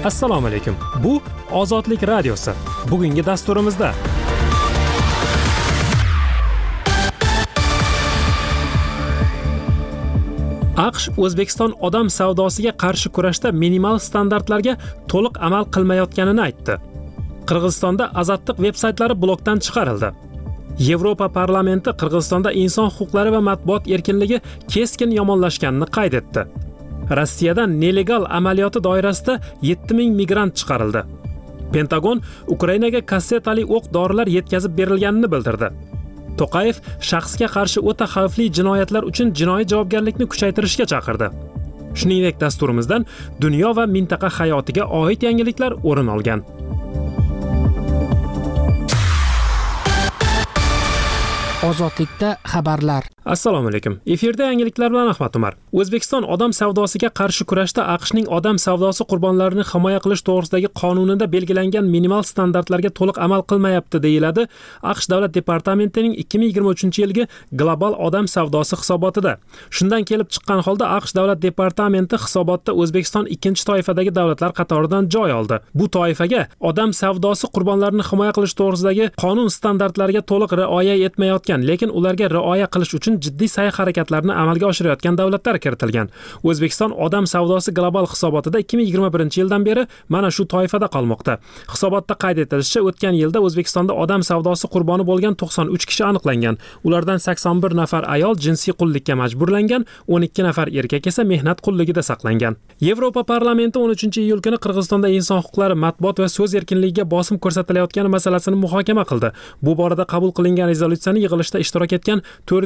Assalomu alaykum. Bu Ozodlik radiosi. Bugungi dasturimizda AQSh O'zbekiston odam savdosiga qarshi kurashda minimal standartlarga to'liq amal qilmayotganini aytdi. Qirg'izistonda Azaddiq veb-saytlari blokdan chiqarildi. Yevropa parlamenti Qirg'izistonda inson huquqlari va matbuot erkinligi keskin yomonlashganini qayd etdi. Rossiyadan nelegal amaliyoti doirasida 7000 migrant chiqarildi. Pentagon Ukrainaga kassetali o'q-dorilar yetkazib berilganini bildirdi. To'qayev shaxsga qarshi o'ta xavfli jinoyatlar uchun jinoiy javobgarlikni kuchaytirishga chaqirdi. Shuningdek, dasturimizdan dunyo va mintaqa hayotiga oid yangiliklar o'rin olgan. Ozodlikda xabarlar. Assalomu alaykum. Efirda yangiliklar bilan Ahmad Umar. O'zbekiston odam savdosiga qarshi kurashda AQShning odam savdosi qurbonlarini himoya qilish to'g'risidagi qonunida belgilangan minimal standartlarga to'liq amal qilmayapti, deyiladi AQSh Davlat departamentining 2023-yilgi global odam savdosi hisobotida. Shundan kelib chiqqan holda AQSh Davlat departamenti hisobotda O'zbekiston ikkinchi toifadagi davlatlar qatoridan joy oldi. Bu toifaga odam savdosi qurbonlarini himoya qilish to'g'risidagi qonun standartlariga to'liq rioya etmayotgan, lekin ularga rioya qilish uchun jiddiy sa'y-harakatlarni amalga oshirayotgan davlatlar kiritilgan. O'zbekiston odam savdosi global hisobotida 2021-yildan beri mana shu toifada qolmoqda. Hisobotda qayd etilishicha, o'tgan yilda O'zbekistonda odam savdosi qurboni bo'lgan 93 kishi aniqlangan. Ulardan 81 nafar ayol jinsiy qullikka majburlangan, 12 nafar erkak esa mehnat qulligida saqlangan. Yevropa parlamenti 13-iyul kuni Qirg'izistonda inson huquqlari, matbuot va so'z erkinligiga bosim ko'rsatilayotgani masalasini muhokama qildi. Bu borada qabul qilingan rezolyutsiyani yig'ilishda ishtirok etgan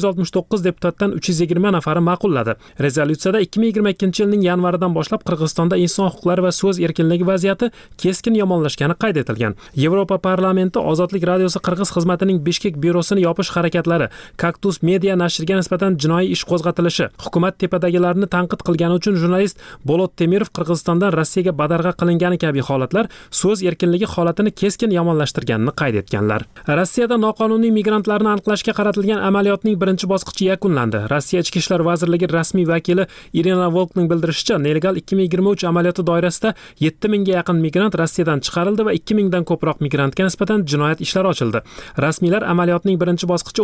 469 deputatdan 320 nafari ma'qulladi. Rezolyutsiyada 2022-yilning yanvaridan boshlab Qirg'izistonda inson huquqlari va so'z erkinligi vaziyati keskin yomonlashgani qayd etilgan. Yevropa parlamenti Ozodlik radiosi Qirg'iz xizmatining Bishkek byurosini yopish harakatlari, Kaktus media nashriga nisbatan jinoiy ish qo'zg'atilishi, hukumat tepadagilarini tanqid qilgani uchun jurnalist Bolot Temirov Qirg'izistondan Rossiyaga badarg'a qilingani kabi holatlar so'z erkinligi holatini keskin yomonlashtirganini qayd etganlar. Rossiyada noqonuniy migrantlarni aniqlashga qaratilgan amaliyotning birinchi bosqichi yakunlandi. Rossiya Ichki ishlar vazirligi rasmiy vakili Irina Volkning bildirishicha, nelegal 2023 amaliyoti doirasida 7000 ga yaqin migrant Rossiyadan chiqarildi va 2000 dan ko'proq migrantga nisbatan jinoyat ishlari ochildi. Rasmiylar amaliyotning birinchi bosqichi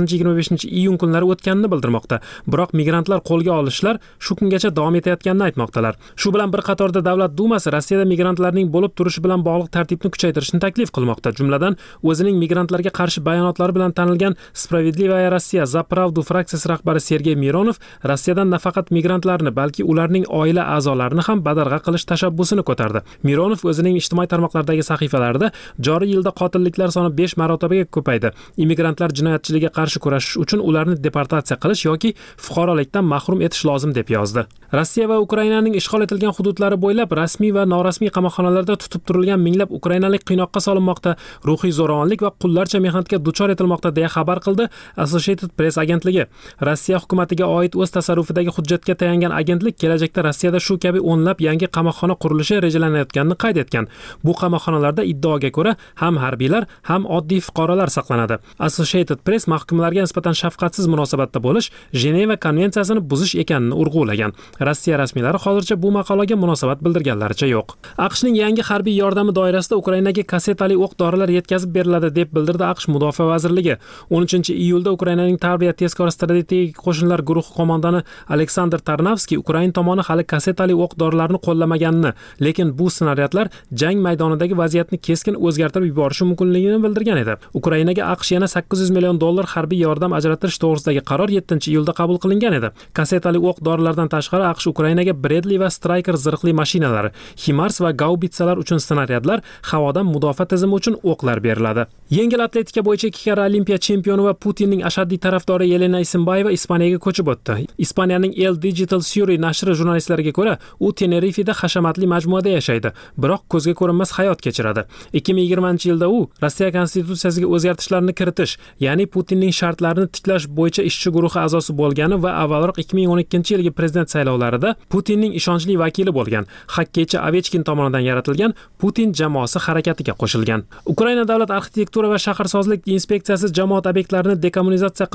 19-25 kunlari o'tganini bildirmoqda. Biroq migrantlar qo'lga olishlar shu kungacha davom etayotganini aytmoqdalar. Shu bilan bir qatorda Davlat Dumasi Rossiyada migrantlarning bo'lib turishi bilan bog'liq tartibni kuchaytirishni taklif qilmoqda. Jumladan, o'zining migrantlarga qarshi bayonotlari bilan tanilgan Spravedlivaya Rossiya za Pravdu fraksiyasi rahbari Sergey Mironov Rossiyadan nafaqat migrantlarni, balki ularning oila a'zolarini ham badarg'a qilish tashabbusini ko'tardi. Mironov o'zining ijtimoiy tarmoqlardagi sahifalarida joriy yilda qotilliklar soni 5 marotabaga ko'paydi. Immigrantlar jinoyatchiligiga qarshi kurashish uchun ularni deportatsiya qilish yoki fuqarolikdan mahrum etish lozim deb yozdi. Rossiya va Ukrainaning ishg'ol etilgan hududlari bo'ylab rasmiy va norasmiy qamoqxonalarda tutib turilgan minglab ukrainalik qiynoqqa solinmoqda, ruhiy zo'ravonlik va qullarcha mehnatga duchor etilmoqda deya xabar qildi Associated Press agentligi. Rossiya hukumatiga oid o'z tasarrufidagi hujjatga tayangan agentlik kelajakda Rossiyada shu kabi o'nlab yangi qamoqxona qurilishi rejalanayotganini qayd etgan. Bu qamoqxonalarda iddaoga ko'ra ham harbiylar, ham oddiy fuqarolar saqlanadi. Associated Press mahkumlarga nisbatan shafqatsiz munosabatda bo'lish Jeneva konvensiyasini buzish ekanini urg'ulagan. Rossiya rasmiylari hozircha bu maqolaga munosabat bildirganlaricha yo'q. AQShning yangi harbiy yordami doirasida Ukrainaga kassetali o'q-dorilar yetkazib beriladi deb bildirdi AQSh Mudofaa vazirligi. 13-iyulda Ukrainaning Tarbiya tezkor strategik qo'shinlar guruhi qo'mondoni Aleksandr Tarnavskiy Ukraina tomoni hali kassetali o'q-dorilarni qo'llamaganini, lekin bu snaryadlar jang maydonidagi vaziyatni keskin o'zgartirib yuborishi mumkinligini bildirgan edi. Ukrainaga AQSh yana $800 million harbiy yordam ajratish to'g'risidagi qaror 7-iyulda qabul qilingan edi. Kassetali o'q-dorilardan tashqari AQSh Ukrainaga Bradley va Striker zirhli mashinalari, HIMARS va Gaubitsalar uchun snaryadlar, havodan mudofaa tizimi uchun o'qlar beriladi. Yengil atletika bo'yicha 2 karra Olimpiya chempioni va Putinning ashaddiy tarafdori Yelena Isinbayeva Ispaniyaga ko'chib o'tdi. Ispaniyaning El Digital Suri nashri jurnalistlariga ko'ra, u Tenerifeda hashamatli majmuada yashaydi, biroq ko'zga ko'rinmas hayot kechiradi. 2020-yilda u Rossiya konstitutsiyasiga o'zgartishlarni kiritish, ya'ni Putinning shartlarini tiklash bo'yicha ishchi guruhi a'zosi bo'lgani va avvalroq 2012-yilgi prezident saylovlarida Putinning ishonchli vakili bo'lgan. Xokkeychi Ovechkin tomonidan yaratilgan Putin jamoasi harakatiga qo'shilgan. Ukraina davlat arxitektura va shaharsozlik inspeksiyasi jamoat obyektlarini dekommunizatsiya qilish to'g'risidagi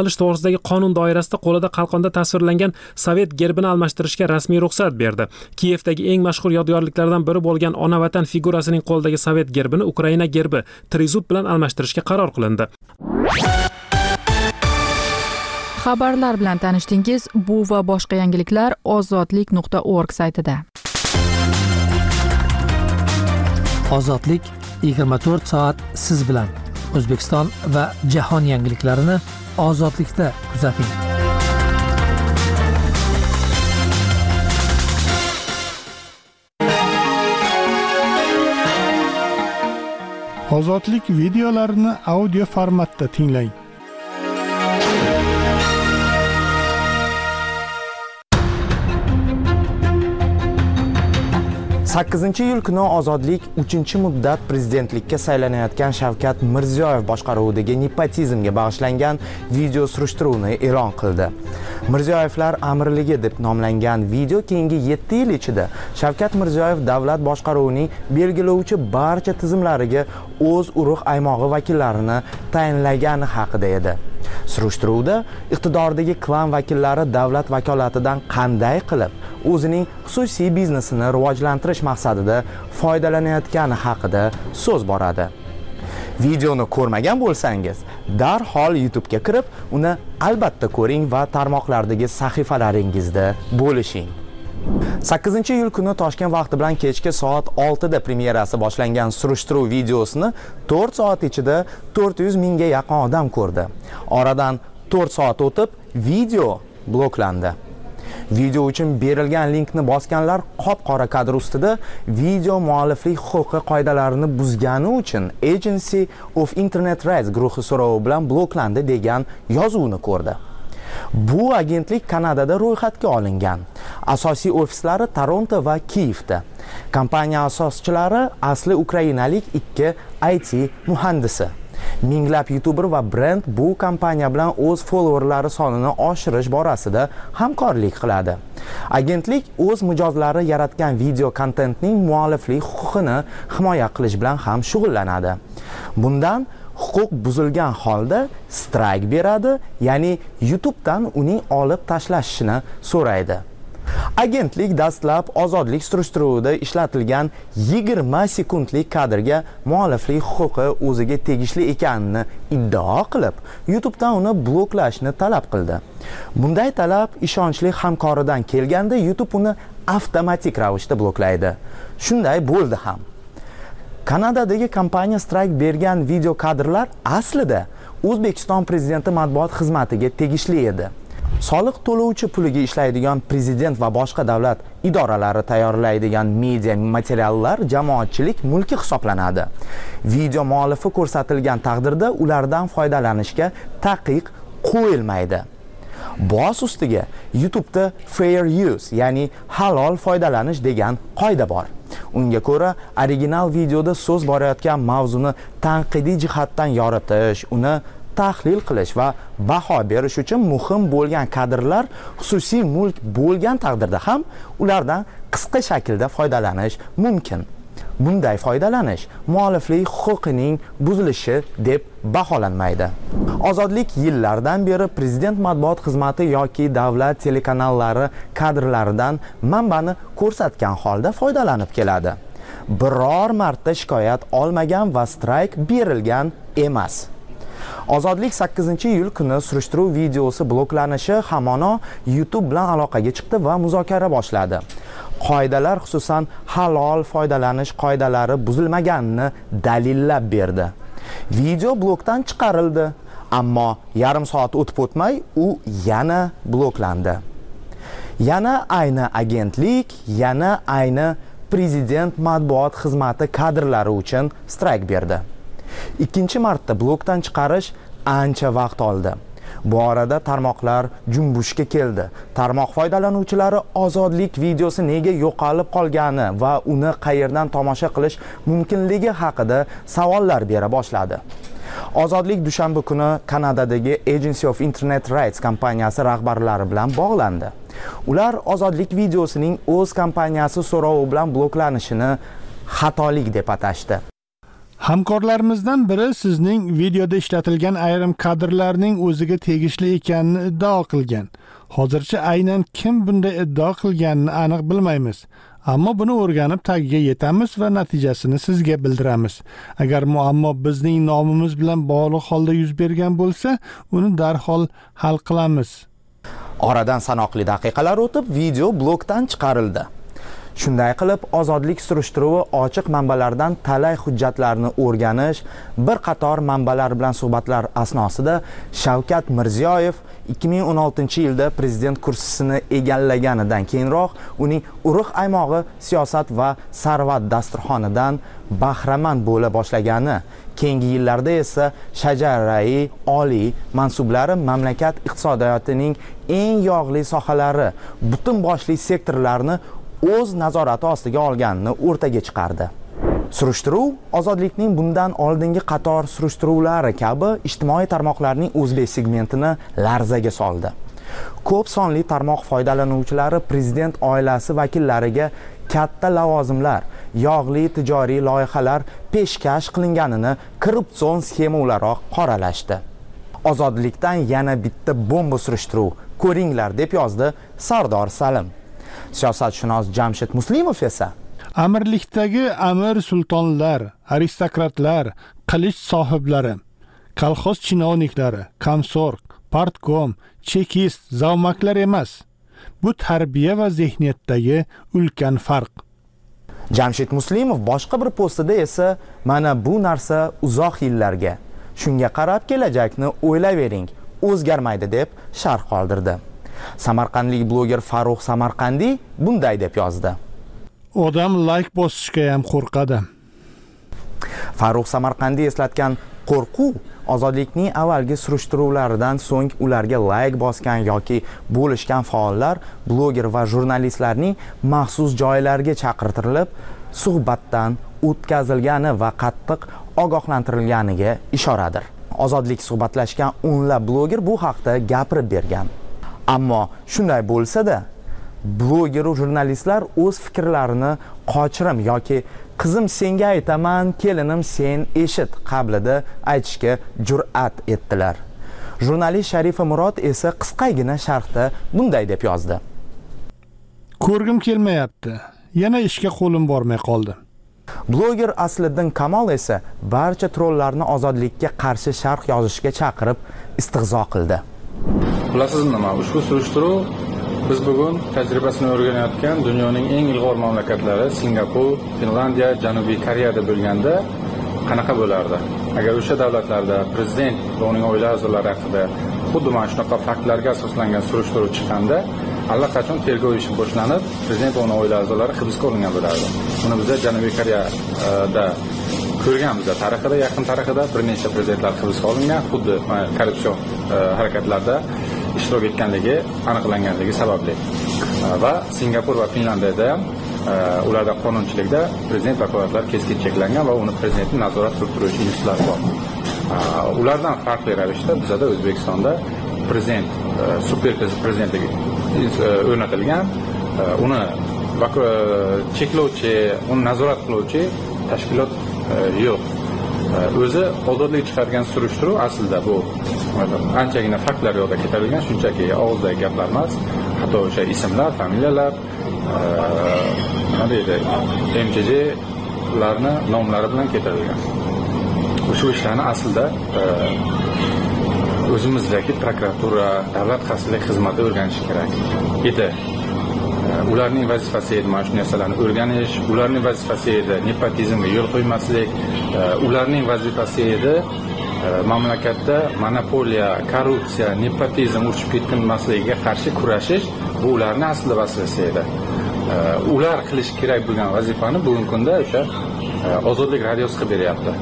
to'g'risidagi qonun doirasida qo'lida qalqonda tasvirlangan sovet gerbini almashtirishga rasmiy ruxsat berdi. Kiyevdagi eng mashhur yodgorliklardan biri bo'lgan ona vatan figurasining qo'lidagi sovet gerbini Ukraina gerbi Trizub bilan almashtirishga qaror qilindi. Xabarlar bilan tanishdingiz. Bu va boshqa yangiliklar ozodlik.org saytida. Ozodlik 24 soat siz bilan. O'zbekiston va jahon yangiliklarini ozodlikda kuzating. Ozodlik videolarini audio formatda tinglang. Sakkizinchi kuni Ozodlik 3-muddat prezidentlikka saylanayotgan Shavkat Mirziyoyev boshqaruvidagi nepotizmga bag'ishlangan video surishtiruvni e'lon qildi. Mirziyoyevlar amirligi deb nomlangan video keyingi 7 yil ichida Shavkat Mirziyoyev davlat boshqaruvining belgilovchi barcha tizimlariga o'z urug' aymog'i vakillarini tayinlagani haqida edi. Surishtiruvda iqtidordagi klan vakillari davlat vakolatidan qanday qilib o'zining xususiy biznesini rivojlantirish maqsadida foydalanayotgani haqida so'z boradi. Videoni ko'rmagan bo'lsangiz, darhol YouTube'ga kirib, uni albatta ko'ring va tarmoqlardagi sahifalaringizda bo'lishing. 8-iyul kuni Toshkent vaqti bilan kechki soat 6 da premyerasi boshlangan surishtiruv videosini 4 soat ichida 400 mingga yaqin odam ko'rdi. Oradan 4 soat o'tib, video bloklandi. Video uchun berilgan linkni bosganlar qop-qora kadr ustida video mualliflik huquqi qoidalarini buzgani uchun Agency of Internet Rights guruhi so'rovi bilan bloklandi degan yozuvni ko'rdi. Bu agentlik Kanadada ro'yxatga olingan. Asosiy ofislari Toronto va Kiyevda. Kompaniya asoschilari asli ukrainalik 2 IT muhandisi. Minglab YouTuber va brend bu kompaniya bilan o'z followerlari sonini oshirish borasida hamkorlik qiladi. Agentlik o'z mijozlari yaratgan video kontentning mualliflik huquqini himoya qilish bilan ham shug'ullanadi. Bundan huquq buzilgan holda strike beradi, ya'ni YouTube'dan uning olib tashlashini so'raydi. Agentlik dastlab ozodlik surishtiruvida ishlatilgan 20 sekundlik kadrga mualliflik huquqi o'ziga tegishli ekanini iddao qilib, YouTube'dan uni bloklashni talab qildi. Bunday talab ishonchli hamkoridan kelganda YouTube uni avtomatik ravishda bloklaydi. Shunday bo'ldi ham. Kanadadagi kompaniya strike bergan video kadrlar aslida O'zbekiston prezidenti matbuot xizmatiga tegishli edi. Soliq to'lovchi puliga ishlaydigan prezident va boshqa davlat idoralari tayyorlaydigan media materiallar jamoatchilik mulki hisoblanadi. Video muallifi ko'rsatilgan taqdirda ulardan foydalanishga taqiq qo'yilmaydi. Boz ustiga YouTube'da fair use, ya'ni halol foydalanish degan qoida bor. Unga ko'ra, original videoda so'z borayotgan mavzuni tanqidiy jihatdan yoritish, uni tahlil qilish va baho berish uchun muhim bo'lgan kadrlar xususiy mulk bo'lgan taqdirda ham ulardan qisqa shaklda foydalanish mumkin. Bunday foydalanish mualliflik huquqining buzilishi deb baholanmaydi. Ozodlik yillardan beri prezident matbuot xizmati yoki davlat telekanallari kadrlaridan manbani ko'rsatgan holda foydalanib keladi. Biror marta shikoyat olmagan va strayk berilgan emas. Ozodlik 8-iyul kuni surishtiruv videosi bloklanishi hamona YouTube bilan aloqaga chiqdi va muzokara boshladi. Qoidalar, xususan halol foydalanish qoidalari buzilmaganini dalillab berdi. Video blokdan chiqarildi, ammo yarim soat o'tib o'tmay u yana bloklandi. Yana ayni agentlik, yana ayni prezident matbuot xizmati kadrlari uchun strayk berdi. 2-marta blokdan chiqarish ancha vaqt oldi. Bu orada tarmoqlar junbushga keldi. Tarmoq foydalanuvchilari ozodlik videosi nega yo'qolib qolgani va uni qayerdan tomosha qilish mumkinligi haqida savollar bera boshladi. Ozodlik dushanba kuni Kanadadagi Agency of Internet Rights kompaniyasi rahbarlari bilan bog'landi. Ular ozodlik videosining o'z kompaniyasi so'rovi bilan bloklanishini xatolik deb atashdi. Hamkorlarimizdan biri sizning videoda ishlatilgan ayrim kadrlarning o'ziga tegishli ekanini iddao qilgan. Hozircha aynan kim bunday iddao qilganini aniq bilmaymiz. Ammo buni o'rganib tagiga yetamiz va natijasini sizga bildiramiz. Agar muammo bizning nomimiz bilan bog'liq holda yuz bergan bo'lsa, uni darhol hal qilamiz. Oradan sanoqli daqiqalar o'tib, video blokdan chiqarildi. Shunday qilib, ozodlik surishtiruvi ochiq manbalardan talay hujjatlarni o'rganish, bir qator manbalar bilan suhbatlar asnosida Shavkat Mirziyoyev 2016-yilda prezident kursisini egallaganidan keyinroq uning urug' aymog'i siyosat va sarvat dasturxonidan bahramand bo'la boshlagani, keyingi yillarda esa shajarai oliy mansublari mamlakat iqtisodiyotining eng yog'li sohalari, butun boshli sektorlarni o'z nazorati ostiga olganini o'rtaga chiqardi. Surishtiruv ozodlikning bundan oldingi qator surishtiruvlari kabi ijtimoiy tarmoqlarning o'zbek segmentini larzaga soldi. Ko'p sonli tarmoq foydalanuvchilari prezident oilasi vakillariga katta lavozimlar, yog'li tijoriy loyihalar peshkash qilinganini korrupsion sxema o'laroq qoralashdi. Ozodlikdan yana bitta bomba surishtiruv ko'ringlar deb yozdi Sardor Salim. Siyosatshunos Jamshid Muslimov esa Amirlikdagi amir sultonlar, aristokratlar, qilich sohiblari, kolxoz chinovniklari, komsorg, partkom, chekist, zavmaklar emas. Bu tarbiya va zehniyatdagi ulkan farq. Jamshid Muslimov boshqa bir postida esa mana bu narsa uzoq yillarga, shunga qarab kelajakni o'ylayvering, o'zgarmaydi deb sharh qoldirdi. Samarqandlik bloger Farruh Samarqandiy bunday deb yozdi. Odam like bosishga ham qo'rqadi. Farruh Samarqandiy eslatgan qo'rquv ozodlikning avvalgi surishtiruvlaridan so'ng ularga like bosgan yoki bo'lishgan faollar, bloger va jurnalistlarning maxsus joylarga chaqirtirilib, suhbatdan o'tkazilgani va qattiq ogohlantirilganiga ishoradir. Ozodlik suhbatlashgan o'nlab bloger bu haqda gapirib bergan. Ammo shunday bo'lsa-da, bloger va jurnalistlar o'z fikrlarini qochirim yoki qizim senga aytaman, kelinim sen eshit qablida aytishga jur'at etdilar. Jurnalist Sharifa Murod esa qisqagina sharhda bunday deb yozdi. Ko'rgim kelmayapti. Yana ishga qo'lim bormay qoldi. Bloger Asliddin Kamol esa barcha trollarni ozodlikka qarshi sharh yozishga chaqirib istig'zo qildi. Bilasizmi nima? Ushbu surishtiruv biz bugun tajribasini o'rganayotgan dunyoning eng ilg'or mamlakatlari Singapur, Finlandiya, Janubiy Koreyada bo'lganda qanaqa bo'lardi? Agar o'sha davlatlarda prezident va uning oila a'zolari haqida xuddi mana shunaqa faktlarga asoslangan surishtiruv chiqqanda, allaqachon tergov ishi boshlanib, prezident va uning oila a'zolari hibsga olingan bo'lardi. Buni biz Janubiy Koreyada ko'rganmiz. Tarixida, yaqin tarixida bir nechta prezidentlar hibsga olingan, xuddi korrupsion harakatlarda ishtirok etganligi aniqlanganligi sababli. Va Singapur va Finlandiyada ham ularda qonunchilikda prezident vakolatlari keskin cheklangan va uni prezidentni nazorat qilib turuvchi institutlar bor. Ulardan farqli ravishda bizda O'zbekistonda prezident super prezidentligi o'rnatilgan, uni cheklovchi, uni nazorat qiluvchi tashkilot yo'q. O'zi ozodlik chiqargan surishtiruv aslida bu anchagina faktlar yo'lda ketabilgan, shunchaki og'izdagi gaplar emas, hatto o'sha ismlar, familiyalar, nima deydi, MCJlarni nomlari bilan ketabilgan. Shu ishlarni aslida o'zimizdagi prokuratura, davlat xavfsizlik xizmati o'rganishi kerak edi. Ularning vazifasi edi mana shu narsalarni o'rganish, ularning vazifasi edi nepotizmga yo'l qo'ymaslik, ularning vazifasi edi mamlakatda monopoliya, korrupsiya, nepotizm urchib ketmasligiga qarshi kurashish, bu ularning aslida vazifasi edi. Ular qilish kerak bo'lgan vazifani bugungi kunda o'sha ozodlik radiosi qilib beryapti.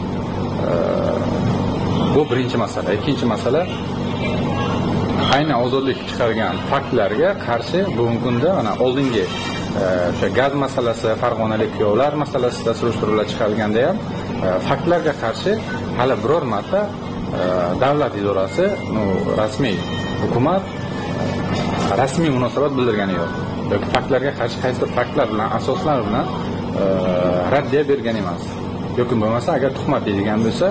Bu birinchi masala. Ikkinchi masala, aynan ozodlik chiqargan faktlarga qarshi bugungi kunda mana oldingi o'sha gaz masalasi, farg'onalik kuyovlar masalasida surishtiruvlar chiqarilganda ham faktlarga qarshi hali biror marta davlat idorasi, rasmiy hukumat rasmiy munosabat bildirgani yo'q. Yoki faktlarga qarshi qaysidir faktlar bilan, asoslar bilan raddiya bergan emas. yoki bo'lmasa agar tuhmat deydigan bo'lsa,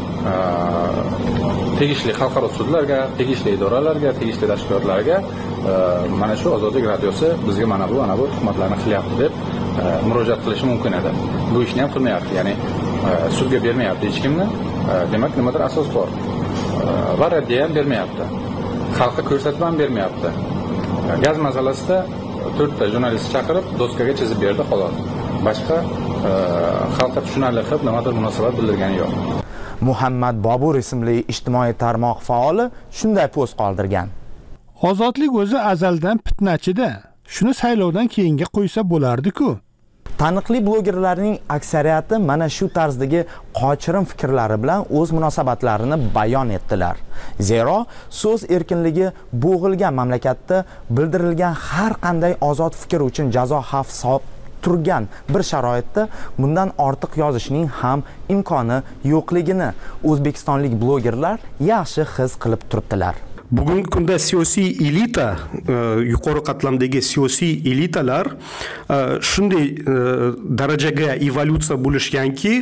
tegishli xalqaro sudlarga, tegishli idoralarga, tegishli tashkilotlarga mana shu Ozodlik radiosi bizga mana bu tuhmatlarni qilyapti deb murojaat qilishi mumkin edi. Bu ishni ham qilmayapti, ya'ni sudga bermayapti hech kimni. Demak, nimadir asos bor. Va raddiya ham bermayapti. Xalqqa ko'rsatib ham bermayapti. Gaz masalasida 4 ta jurnalist chaqirib, doskaga chizib berdi, xolos. Boshqa xalqqa tushunarli qilib nimadir munosabat bildirgani yo'q. Muhammad Bobur ismli ijtimoiy tarmoq faoli shunday post qoldirgan. Ozodlik o'zi azaldan fitnachi-da. Shuni saylovdan keyinga qo'ysa bo'lardi-ku. Taniqli blogerlarning aksariyati mana shu tarzdagi qochirim fikrlari bilan o'z munosabatlarini bayon etdilar. Zero, so'z erkinligi bo'g'ilgan mamlakatda bildirilgan har qanday ozod fikr uchun jazo xavf solib turgan bir sharoitda bundan ortiq yozishning ham imkoni yo'qligini o'zbekistonlik blogerlar yaxshi his qilib turibdilar. Bugungi kunda siyosiy elita, yuqori qatlamdagi siyosiy elitalar shunday darajaga evolyutsiya bo'lishganki,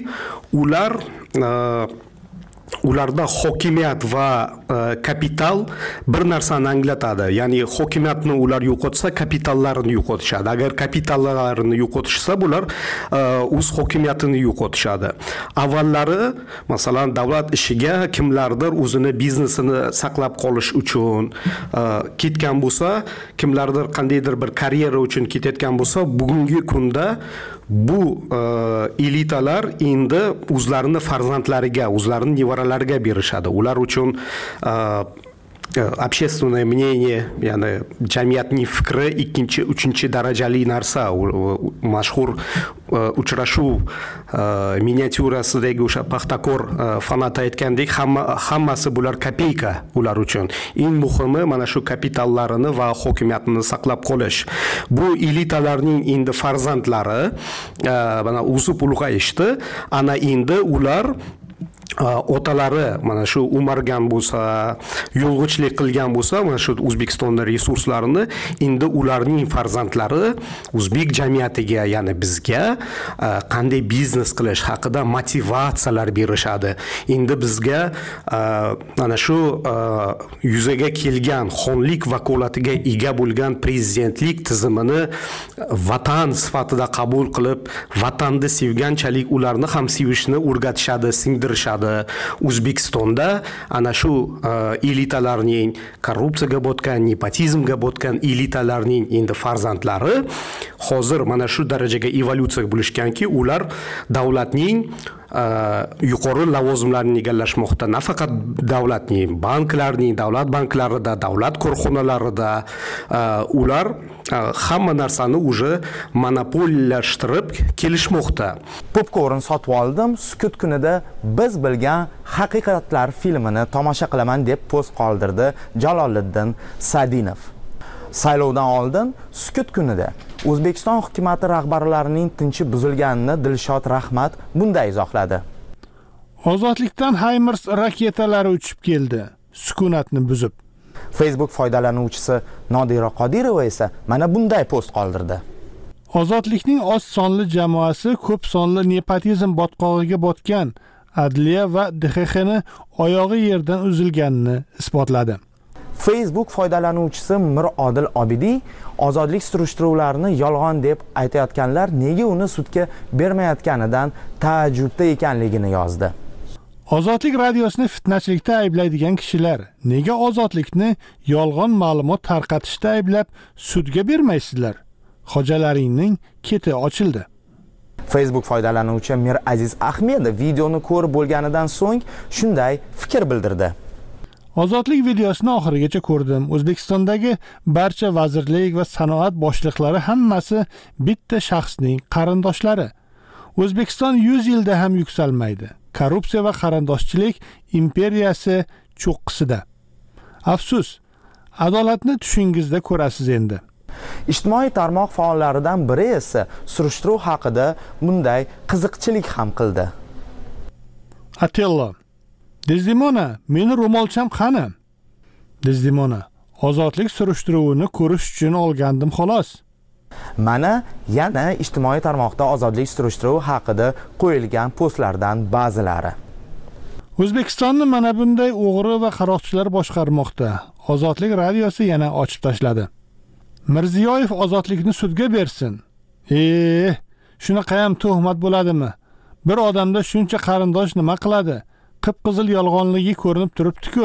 ularda hokimiyat va kapital bir narsani anglatadi. Ya'ni hokimiyatni ular yo'qotsa, kapitallarini yo'qotishadi. Agar kapitallarini yo'qotishsa, bular o'z hokimiyatini yo'qotishadi. Avvallari, masalan, davlat ishiga kimlardir o'zini biznesini saqlab qolish uchun ketgan bo'lsa, kimlardir qandaydir bir karyera uchun ketayotgan bo'lsa, bugungi kunda bu elitalar endi o'zlarini farzandlariga, o'zlarining nevaralariga berishadi. Ular uchun общественное мнение, ya'ni jamiyatning fikri ikkinchi, uchinchi darajali narsa. Mashhur uchrashuv miniatyurasidagi o'sha paxtakor fanat aytgandek, hammasi bular kopeyka ular uchun. Eng muhimi mana shu kapitallarini va hokimiyatini saqlab qolish. Bu elitalarning endi farzandlari mana o'sib ulg'ayishdi. Ana endi ular otalari mana shu umargan bo'lsa, yo'lg'ichlik qilgan bo'lsa, mana shu O'zbekistonning resurslarini endi ularning farzandlari o'zbek jamiyatiga, ya'ni bizga qanday biznes qilish haqida motivatsiyalar berishadi. Endi bizga mana shu yuzaga kelgan xonlik vakolatiga ega bo'lgan prezidentlik tizimini vatan sifatida qabul qilib, vatanni sevganchalik ularni ham sevishni o'rgatishadi, singdirishadi. O'zbekistonda ana shu elitalarning korrupsiyaga botgan, nepotizmga botgan elitalarning endi farzandlari hozir mana shu darajaga evolyutsiya bo'lishganki, ular davlatning yuqori lavozimlarini egallashmoqda. Nafaqat davlatning, banklarning, davlat banklarida, davlat korxonalarida ular hamma narsani уже monopollashtirib kelishmoqda. Popcorn sotib oldim, sukut kunida biz bilgan haqiqatlar filmini tomosha qilaman deb post qoldirdi Jaloliddin Sadinov. Saylovdan oldin sukut kunida O'zbekiston hukumatı rahbarlarining tinchi buzilganini Dilshod Rahmat bunday izohladi. Ozodlikdan HIMARS raketalari uchib keldi, sukunatni buzib. Facebook foydalanuvchisi Nodira Qodirova esa mana bunday post qoldirdi. Ozodlikning oz sonli jamoasi ko'p sonli nepotizm botqog'iga botgan adliya va DXXni oyog'i yerdan uzilganini isbotladi. Facebook foydalanuvchisi Mirodil Obidiy ozodlik surishtiruvlarini yolg'on deb aytayotganlar nega uni sudga bermayotganidan taajjubda ekanligini yozdi. Ozodlik radiosini fitnachilikda ayblaydigan kishilar nega ozodlikni yolg'on ma'lumot tarqatishda ayblab sudga bermaysizlar? Hojalaringning keti ochildi. Facebook foydalanuvchi Miraziz Ahmedov videoni ko'rib bo'lganidan so'ng shunday fikr bildirdi. Ozodlik videosini oxirigacha ko'rdim. O'zbekistondagi barcha vazirlik va sanoat boshliqlari hammasi bitta shaxsning qarindoshlari. O'zbekiston 100 yilda ham yuksalmaydi. Korrupsiya va qarindoshchilik imperiyasi cho'qqisida. Afsus, adolatni tushingizda ko'rasiz endi. Ijtimoiy tarmoq faollaridan biri esa surishtiruv haqida bunday qiziqchilik ham qildi. Atello: Desdemona, meni ro'molcham qani? Desdemona: ozodlik surishtiruvini ko'rish uchun olgandim xolos. Mana yana ijtimoiy tarmoqda ozodlik surishtiruvi haqida qo'yilgan postlardan ba'zilari. O'zbekistonni mana bunday o'g'ri va qaroqchilar boshqarmoqda. Ozodlik radiosi yana ochib tashladi. Mirziyoyev ozodlikni sudga bersin. Shunaqa ham tuhmat bo'ladimi? Bir odamda shuncha qarindosh nima qiladi? Qip-qizil yolg'onligi ko'rinib turibdi-ku.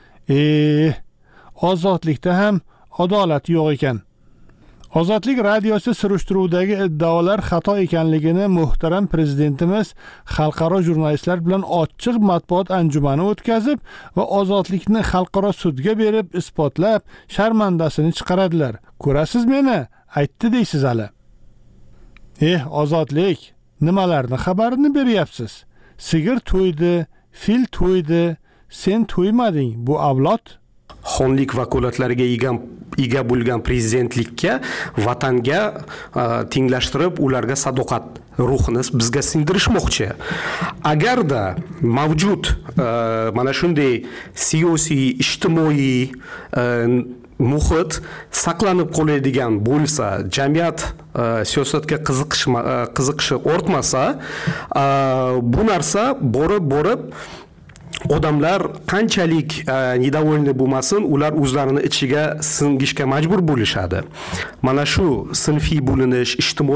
Ozodlikda ham adolat yo'q ekan. Ozodlik radiosi surishtiruvdagi iddaolar xato ekanligini muhtaram prezidentimiz xalqaro jurnalistlar bilan ochiq matbuot anjumani o'tkazib va ozodlikni xalqaro sudga berib isbotlab sharmandasini chiqaradilar. Ko'rasiz meni, aytdi deysiz hali. Ozodlik, nimalarni xabarini beryapsiz? Sigir to'ydi, fil to'ydi, sen to'ymading, bu avlod. Xonlik vakolatlariga ega bo'lgan prezidentlikka, vatanga tenglashtirib, ularga sadoqat ruhini bizga singdirishmoqchi. Agarda mavjud mana shunday siyosiy, ijtimoiy muhit saqlanib qoladigan bo'lsa, jamiyat siyosatga qiziqishi ortmasa, bu narsa borib odamlar qanchalik недовольны bo'lmasin, ular o'zlarini ichiga singishga majbur bo'lishadi. Mana shu sinfiy bo'linish,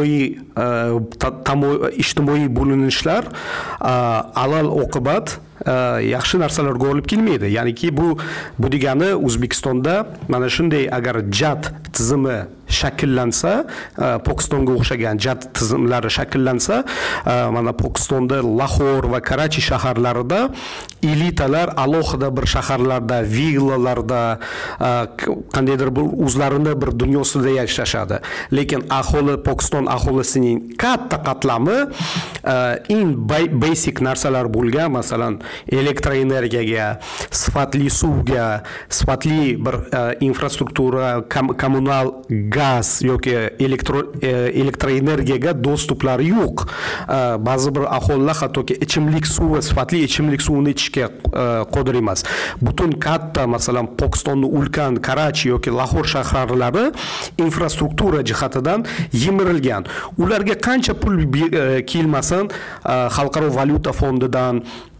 ijtimoiy bo'linishlar alal oqibat yaxshi narsalarga olib kelmaydi. Ya'niki bu degani O'zbekistonda mana shunday agar jad tizimi shakllansa, Pokistonga o'xshagan jad tizimlari shakllansa, mana Pokistonda Lahor va Karachi shaharlarida elitalar alohida bir shaharlarda, villalarda qandaydir bir o'zlarini bir dunyosida yashashadi. Lekin Pokiston aholisining katta qatlami eng basic narsalar bo'lgan, masalan, elektroenergiyaga, sifatli suvga, sifatli bir infrastruktura, kommunal gaz yoki elektroenergiyaga dostuplari yo'q. Ba'zi bir aholilar hattoki ichimlik suvi, sifatli ichimlik suvini ichishga qodir emas. Butun katta, masalan, Pokistonning ulkan Karachi yoki Lahor shaharlari infrastruktura jihatidan yemirilgan. Ularga qancha pul kelmasin, xalqaro valyuta fondidan,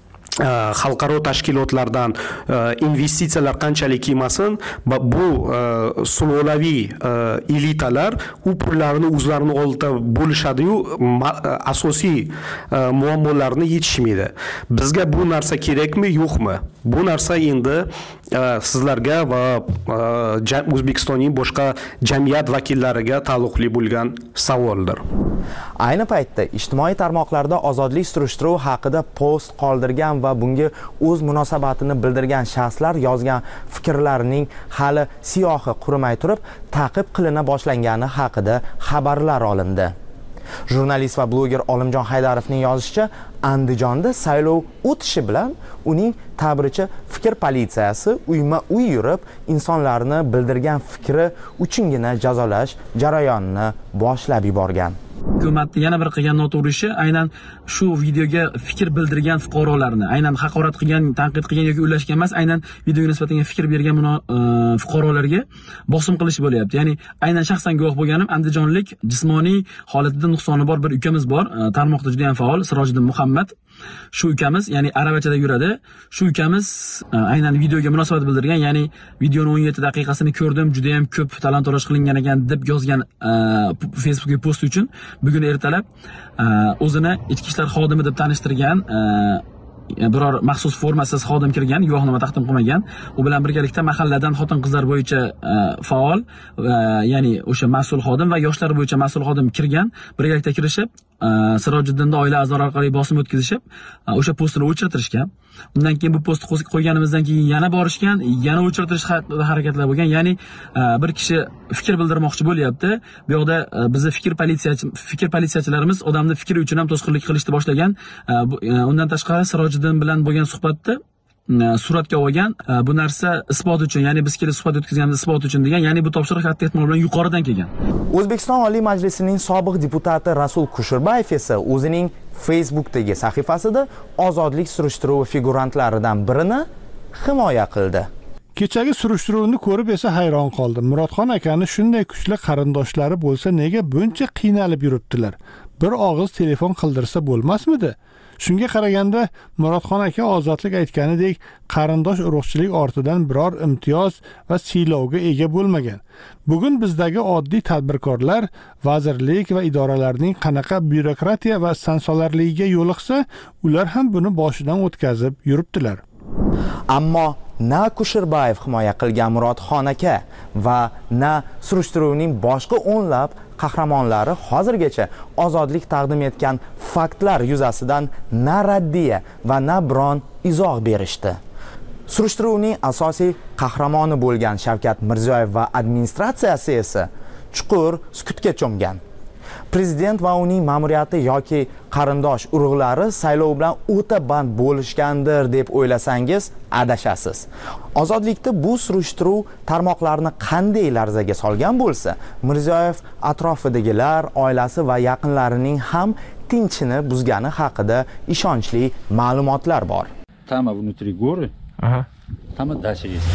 xalqaro tashkilotlardan investitsiyalar qanchalik kelmasin, bu sulolaviy elitalar u pullarni o'zlarini oldida bo'lishadi-yu, asosiy muammolarni yechishmaydi. Bizga bu narsa kerakmi, yo'qmi? Bu narsa endi sizlarga va O'zbekistonning boshqa jamiyat vakillariga taalluqli bo'lgan savoldir. Ayni paytda ijtimoiy tarmoqlarda ozodlik surishtiruvi haqida post qoldirgan va bunga o'z munosabatini bildirgan shaxslar yozgan fikrlarining hali siyohi qurimay turib ta'qib qilina boshlangani haqida xabarlar olindi. Jurnalist va bloger Olimjon Haydarovning yozishicha, Andijonda saylov o'tishi bilan uning ta'biricha fikr politsiyasi uyma-uy yurib, insonlarni bildirgan fikri uchungina jazolash jarayonini boshlab yuborgan. Hukumatning yana bir qilgan noto'g'ri ishi aynan shu videoga fikr bildirgan fuqarolarni, aynan haqorat qilgan, tanqid qilgan yoki ulashgan emas, aynan videoga nisbatan fikr bergan fuqarolarga bosim qilish bo'lyapti. Ya'ni aynan shaxsan guvoh bo'lganim, andijonlik jismoniy holatida nuqsoni bor bir ukamiz bor, tarmoqda juda ham faol, Sirojiddin Muhammad. Shu ukamiz, ya'ni aravachada yuradi. Shu ukamiz aynan videoga munosabat bildirgan, ya'ni videoning 17 daqiqasini ko'rdim, juda ham ko'p talon-toroj qilingan ekan deb yozgan Facebook'ga post uchun bugun ertalab o'zini ichki ishlar xodimi deb tanishtirgan biror maxsus formasiz xodim kirgan, guvohnoma taqdim qilmagan. U bilan birgalikda mahalladan xotin-qizlar bo'yicha faol, ya'ni o'sha mas'ul xodim va yoshlar bo'yicha mas'ul xodim kirgan, birgalikda kirishib, Sirojiddinning oila a'zolari orqali bosim o'tkazishib, o'sha postni o'chirtirishgan. Undan keyin bu postni qo'yganimizdan keyin yana borishgan, yana o'chirtirish harakatlar bo'lgan. Ya'ni bir kishi fikr bildirmoqchi bo'lyapti. Bu yoqda bizni fikr politsiyachilarimiz odamni fikri uchun ham to'sqinlik qilishni boshlagan. Undan tashqari Sirojiddin bilan bo'lgan suhbatda suratga olgan, bu narsa isbot uchun, ya'ni biz kelib suhbat o'tkazganimiz isbot uchun degan, ya'ni bu topshiriq katta ehtimol bilan yuqoridan kelgan. O'zbekiston Oliy Majlisining sobiq deputati Rasul Kusherbayev esa o'zining Facebook'dagi sahifasida ozodlik surishtiruvi figurantlaridan birini himoya qildi. Kechagi surishtiruvni ko'rib esa hayron qoldim. Murodxon akani shunday kuchli qarindoshlari bo'lsa, nega buncha qiynalib yuribdilar? Bir og'iz telefon qildirsa bo'lmasmidi? Shunga qaraganda Murodxon aka Ozodlik aytganidek, qarindosh urug'chilik ortidan biror imtiyoz va siylovga ega bo'lmagan. Bugun bizdagi oddiy tadbirkorlar vazirlik va idoralarning qanaqa byurokratiya va sansolarligiga yo'liqsa, ular ham buni boshidan o'tkazib yuribdilar. Ammo na Kusherbayev himoya qilgan Murodxon aka va na surishtiruvning boshqa o'nlab qahramonlari hozirgacha Ozodlik taqdim etgan faktlar yuzasidan na raddiya va na biron izoh berishdi. Surishtiruvning asosiy qahramoni bo'lgan Shavkat Mirziyoyev va administratsiyasi esa chuqur sukutga cho'mgan. Prezident va uning ma'muriyati yoki qarindosh urug'lari saylov bilan o'ta band bo'lishgandir deb o'ylasangiz adashasiz. Ozodlikda bu surishtiruv tarmoqlarini qanday larzaga solgan bo'lsa, Mirziyoyev atrofidagilar, oilasi va yaqinlarining ham tinchini buzgani haqida ishonchli ma'lumotlar bor. Там внутри горы. Там дача есть.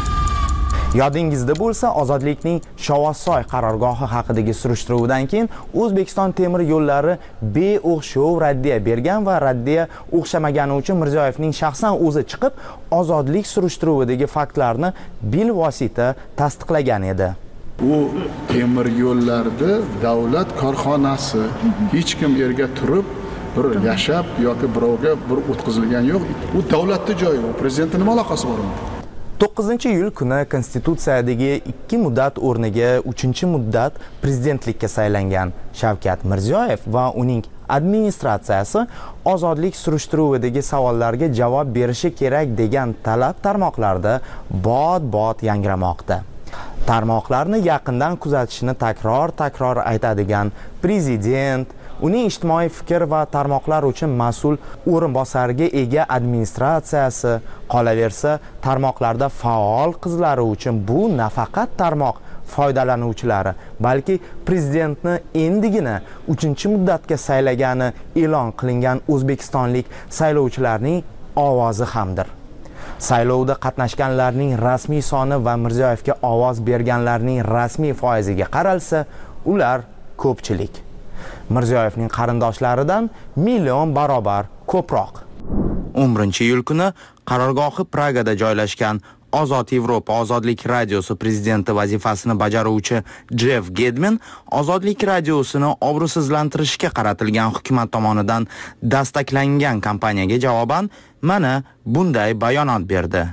Yodingizda bo'lsa, Ozodlikning Shovvozsoy qarorgohi haqidagi surishtiruvdan keyin O'zbekiston temir yo'llari beo'xshov raddiya bergan va raddiya o'xshamagani uchun Mirziyoyevning shaxsan o'zi chiqib, Ozodlik surishtiruvidagi faktlarni bilvosita tasdiqlagan edi. U temir yo'llarda davlat korxonasi, hech kim yerga turib bir yashab yoki birovga bir o'tkazilgan yo'q. U davlatning joyi, u prezidentning nima aloqasi bor unda? 9-iyul kuni Konstitutsiyadagi 2 muddat o'rniga 3-muddat prezidentlikka saylangan Shavkat Mirziyoyev va uning administratsiyasi Ozodlik surishtiruvidagi savollarga javob berishi kerak degan talab tarmoqlarda bot yangramoqda. Tarmoqlarni yaqindan kuzatishni takror aytadigan prezident, uning ijtimoiy fikr va tarmoqlar uchun mas'ul o'rinbosariga ega administratsiyasi, qolaversa tarmoqlarda faol qizlari uchun bu nafaqat tarmoq foydalanuvchilari, balki prezidentni endigina 3-muddatga saylagani e'lon qilingan o'zbekistonlik saylovchilarning ovozi hamdir. Saylovda qatnashganlarning rasmiy soni va Mirziyoyevga ovoz berganlarning rasmiy foiziga qaralsa, ular ko'pchilik. Mirziyoyevning qarindoshlaridan million barobar ko'proq. 11-iyul kuni qarorgohi Pragada joylashgan Ozod Yevropa Ozodlik radiosi prezidenti vazifasini bajaruvchi Jeff Gedman Ozodlik radiosini obro'sizlantirishga qaratilgan hukumat tomonidan dastaklangan kampaniyaga javoban mana bunday bayonot berdi.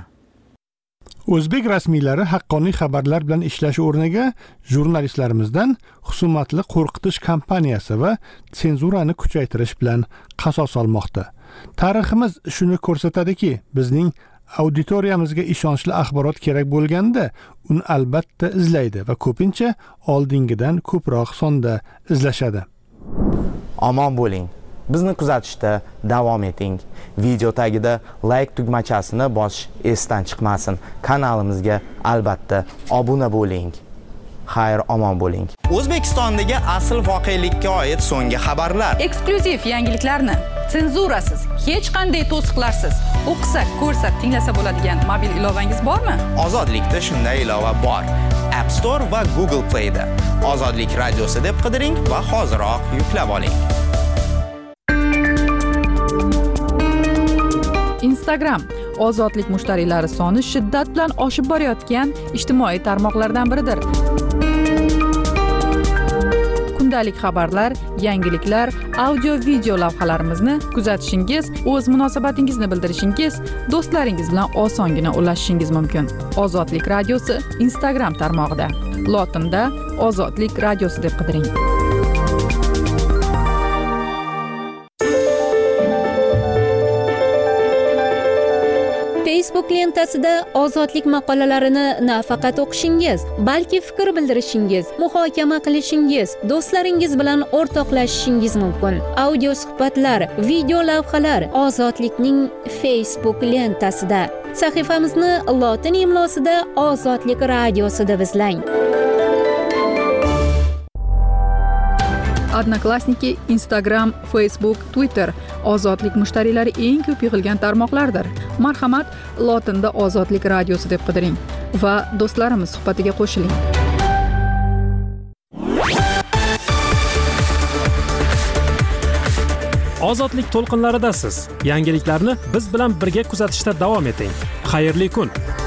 O'zbek rasmiylari haqqoniy xabarlar bilan ishlash o'rniga jurnalistlarimizdan husumatli qo'rqitish kampaniyasi va senzurani kuchaytirish bilan qasos olmoqda. Tariximiz shuni ko'rsatadiki, bizning auditoriyamizga ishonchli axborot kerak bo'lganda, uni albatta izlaydi va ko'pincha oldingidan ko'proq sonda izlashadi. Omon bo'ling. Bizni kuzatishda davom eting. Video tagida like tugmachasini bosish esdan chiqmasin. Kanalimizga albatta obuna bo'ling. Xayr, omon bo'ling. O'zbekistondagi asl voqelikka oid so'nggi xabarlar. Eksklyuziv yangiliklarni senzurasiz, hech qanday to'siqlarsiz o'qisa, ko'rsa, tinglasa bo'ladigan mobil ilovangiz bormi? Ozodlikda shunday ilova bor. App Store va Google Play da. Ozodlik radiosi deb qidiring va hoziroq yuklab oling. Instagram Ozodlik mushtariylari soni shiddat bilan oshib borayotgan ijtimoiy tarmoqlardan biridir. Kundalik xabarlar, yangiliklar, audio-video lavhalarimizni kuzatishingiz, o'z munosabatingizni bildirishingiz, do'stlaringiz bilan osongina ulashishingiz mumkin. Ozodlik radiosi Instagram tarmog'ida. Lotinda Ozodlik radiosi deb qidiring. Facebook lentasida ozodlik maqolalarini nafaqat o'qishingiz, balki fikr bildirishingiz, muhokama qilishingiz, do'stlaringiz bilan o'rtoqlashishingiz mumkin. Audio suhbatlar, video lavhalar Ozodlikning Facebook lentasida. Sahifamizni lotin imlosida Ozodlik radiosida izlang. Odnoklassniki, Instagram, Facebook, Twitter ozodlik mushtariylari eng ko'p yig'ilgan tarmoqlardir. Marhamat, lotinda Ozodlik radiosi deb qidiring va do'stlarimiz suhbatiga qo'shiling. Ozodlik to'lqinlaridasiz. Yangiliklarni biz bilan birga kuzatishda davom eting. Xayrli kun.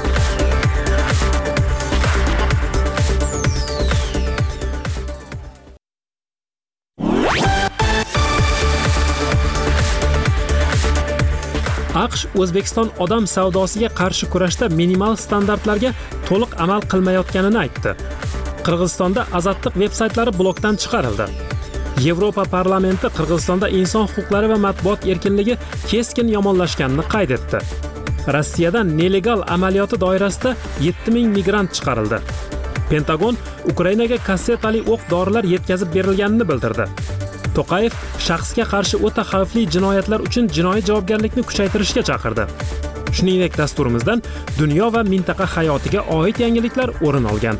AQSh O'zbekiston odam savdosiga qarshi kurashda minimal standartlarga to'liq amal qilmayotganini aytdi. Qirg'izistonda azadlik veb-saytlari blokdan chiqarildi. Yevropa parlamenti Qirg'izistonda inson huquqlari va matbuot erkinligi keskin yomonlashganini qayd etdi. Rossiyada nelegal amaliyoti doirasida 7000 migrant chiqarildi. Pentagon Ukrainaga kassetali o'q-dorilar yetkazib berilganini bildirdi. To'qayev shaxsga qarshi o'ta xavfli jinoyatlar uchun jinoiy javobgarlikni kuchaytirishga chaqirdi. Shuningdek, dasturimizdan dunyo va mintaqa hayotiga oid yangiliklar o'rin olgan.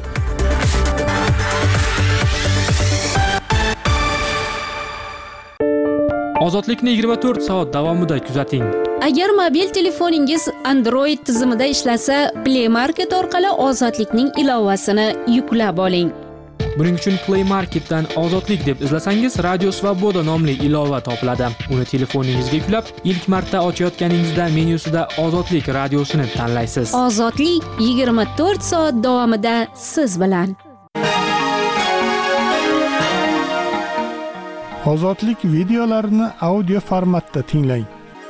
Ozodlikni 24 soat davomida kuzating. Agar mobil telefoningiz Android tizimida ishlasa, Play Market orqali Ozodlikning ilovasini yuklab oling. Buning uchun Play Marketdan Ozodlik deb izlasangiz, Radio Svoboda nomli ilova topiladi. Uni telefoningizga yuklab, ilk marta ochayotganingizda menyusida Ozodlik radiosini tanlaysiz. Ozodlik 24 soat davomida siz bilan. Ozodlik videolarini audio formatda tinglang.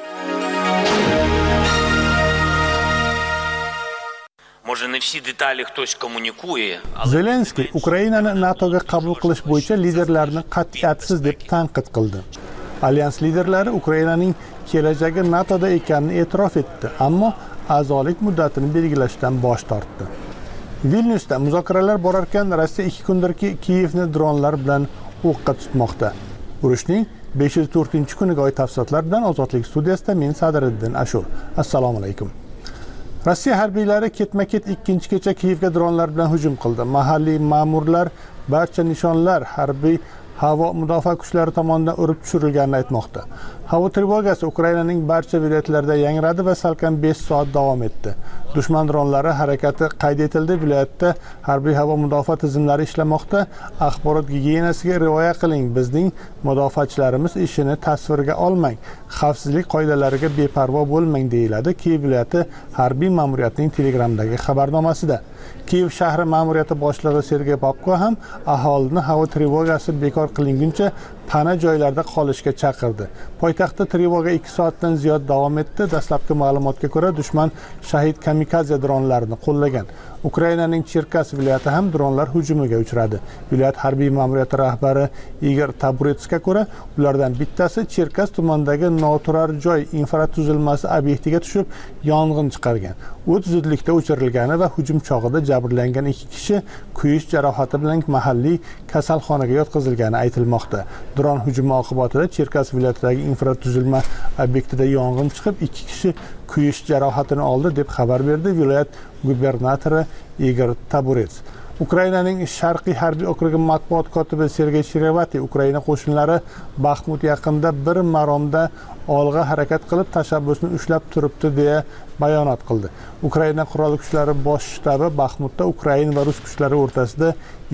Zelenskiy Ukrainani NATOga qabul qilish bo'yicha liderlarni qat'iyatsiz deb tanqid qildi. Alyans liderlari Ukrainaning kelajagi NATOda ekanini e'tirof etdi, ammo a'zolik muddatini belgilashdan bosh tortdi. Vilnyusda muzokaralar borarkan, Rossiya 2 kundirki Kiyevni dronlar bilan o'qqa tutmoqda. Urushning 504-kuniga oid tafsilotlar bilan Ozodlik studiyasida men Sadiriddin Ashur. Assalomu alaykum. Rossiya harbiylari ketma-ket ikkinchi kecha Kiyevga dronlar bilan hujum qildi. Mahalliy ma'murlar barcha nishonlar harbiy havo mudofaa kuchlari tomonidan urib tushirilganini aytmoqda. Havo trevogasi Ukrainaning barcha viloyatlarida yangradi va salkam 5 soat davom etdi. Dushman dronlari harakati qayd etildi. Viloyatda harbiy havo mudofaa tizimlari ishlamoqda. Axborot gigiyenasiga rioya qiling. Bizning mudofaachilarimiz ishini tasvirga olmang. Xavfsizlik qoidalariga beparvo bo'lmang deyiladi Kiyev viloyati harbiy ma'muriyatining Telegramdagi xabarnomasida. Kiyev shahri ma'muriyati boshlig'i Sergey Popko ham aholini havo trevogasi bekor qilinguncha pana joylarda qolishga chaqirdi. Poytaxtda trevoga 2 soatdan ziyod davom etdi. Dastlabki ma'lumotga ko'ra, dushman shahid kamikaze dronlarini qo'llagan. Ukrainaning Cherkas viloyati ham dronlar hujumiga uchradi. Viloyat harbiy ma'muriyati rahbari Igor Taburetskga ko'ra, ulardan bittasi Cherkas tumanidagi noturar joy infratuzilmasi obyektiga tushib, yong'in chiqargan. O't zudlikda o'chirilgani va hujum chog'ida jabrlangan 2 kishi kuyish jarohati bilan mahalliy kasalxonaga yotqizilgani aytilmoqda. Dron hujumi oqibatida Cherkas viloyatidagi infratuzilma obyektida yong'in chiqib, 2 kishi kuyish jarohatini oldi deb xabar berdi viloyat gubernatori Igor Taburets. Ukrainaning Sharqiy harbiy okrugi matbuot kotibi Sergey Cherevati Ukraina qo'shinlari Baxmut yaqinida bir maromda olg'a harakat qilib tashabbusni ushlab turibdi deya bayonot qildi. Ukraina qurolli kuchlari bosh shtabi Baxmutda Ukraina va rus kuchlari o'rtasida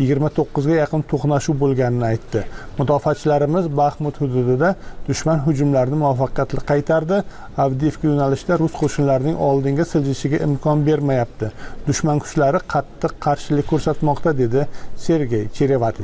29 ga yaqin to'qnashuv bo'lganini aytdi. Mudofaachilarimiz Baxmut hududida dushman hujumlarini muvaffaqiyatli qaytardi. Avdiivka yo'nalishida rus qo'shinlarining oldinga siljishiga imkon bermayapti. Dushman kuchlari qattiq qarshilik ko'rsatmoqda dedi Sergey Cherevati.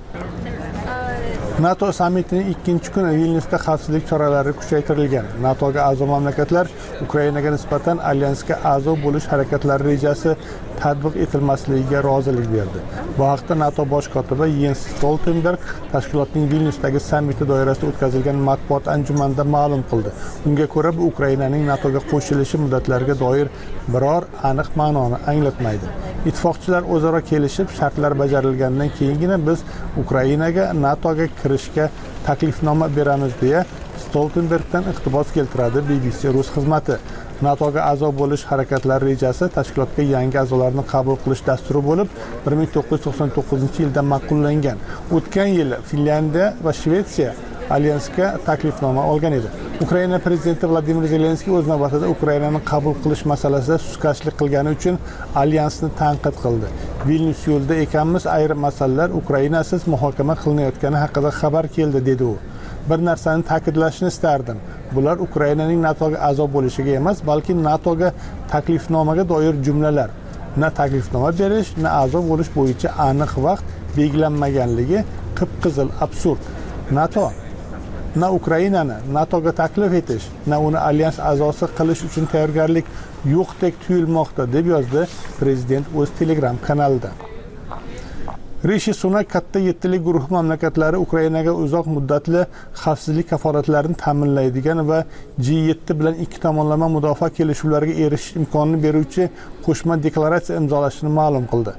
NATO sammitining 2-kuni Vilnyusda xavfsizlik choralari kuchaytirilgan. NATOga a'zo mamlakatlar Ukrainaga nisbatan alyansga a'zo bo'lish harakatlari rejasi tatbiq etilmasligiga rozilik berdi. Bu haqda NATO bosh kotibi Jens Stoltenberg tashkilotning Vilnyusdagi sammiti doirasida o'tkazilgan matbuot anjumanida ma'lum qildi. Unga ko'ra, bu Ukrainaning NATOga qo'shilishi muddatlariga doir biror aniq ma'noni anglatmaydi. Ittifoqchilar o'zaro kelishib, shartlar bajarilgandan keyingina biz Ukrainaga NATOga kirishga taklifnoma beramiz deya Stoltenbergdan iqtibos keltiradi BBC rus xizmati. NATOga a'zo bo'lish harakatlari rejasi tashkilotga yangi a'zolarni qabul qilish dasturi bo'lib 1999-yilda ma'qullangan. O'tgan yili Finlyandiya va Shvetsiya alyansga taklifnoma olgan edi. Ukraina prezidenti Vladimir Zelenskiy o'z navbatida Ukrainani qabul qilish masalasida sustkashlik qilgani uchun alyansni tanqid qildi. Vilnius yo'lda ekanmiz, ayrim masalalar Ukrainasiz muhokama qilinayotgani haqida xabar keldi, dedi u. Bir narsani ta'kidlashni istardim. Bular Ukrainaning NATOga a'zo bo'lishiga emas, balki NATOga taklifnomaga doir jumlalar. Na taklifnoma berish, na a'zo bo'lish bo'yicha aniq vaqt belgilanmaganligi qip-qizil absurd. NATO na Ukrainani NATOga taklif etish, na uni alyans a'zosi qilish uchun tayyorgarlik yo'qdek tuyulmoqda, deb yozdi prezident o'z Telegram kanalida. Rishi Sunak katta yettilik guruh mamlakatlari Ukrainaga uzoq muddatli xavfsizlik kafolatlarini ta'minlaydigan va G7 bilan ikki tomonlama mudofaa kelishuvlariga erishish imkonini beruvchi qo'shma deklaratsiya imzolashini ma'lum qildi.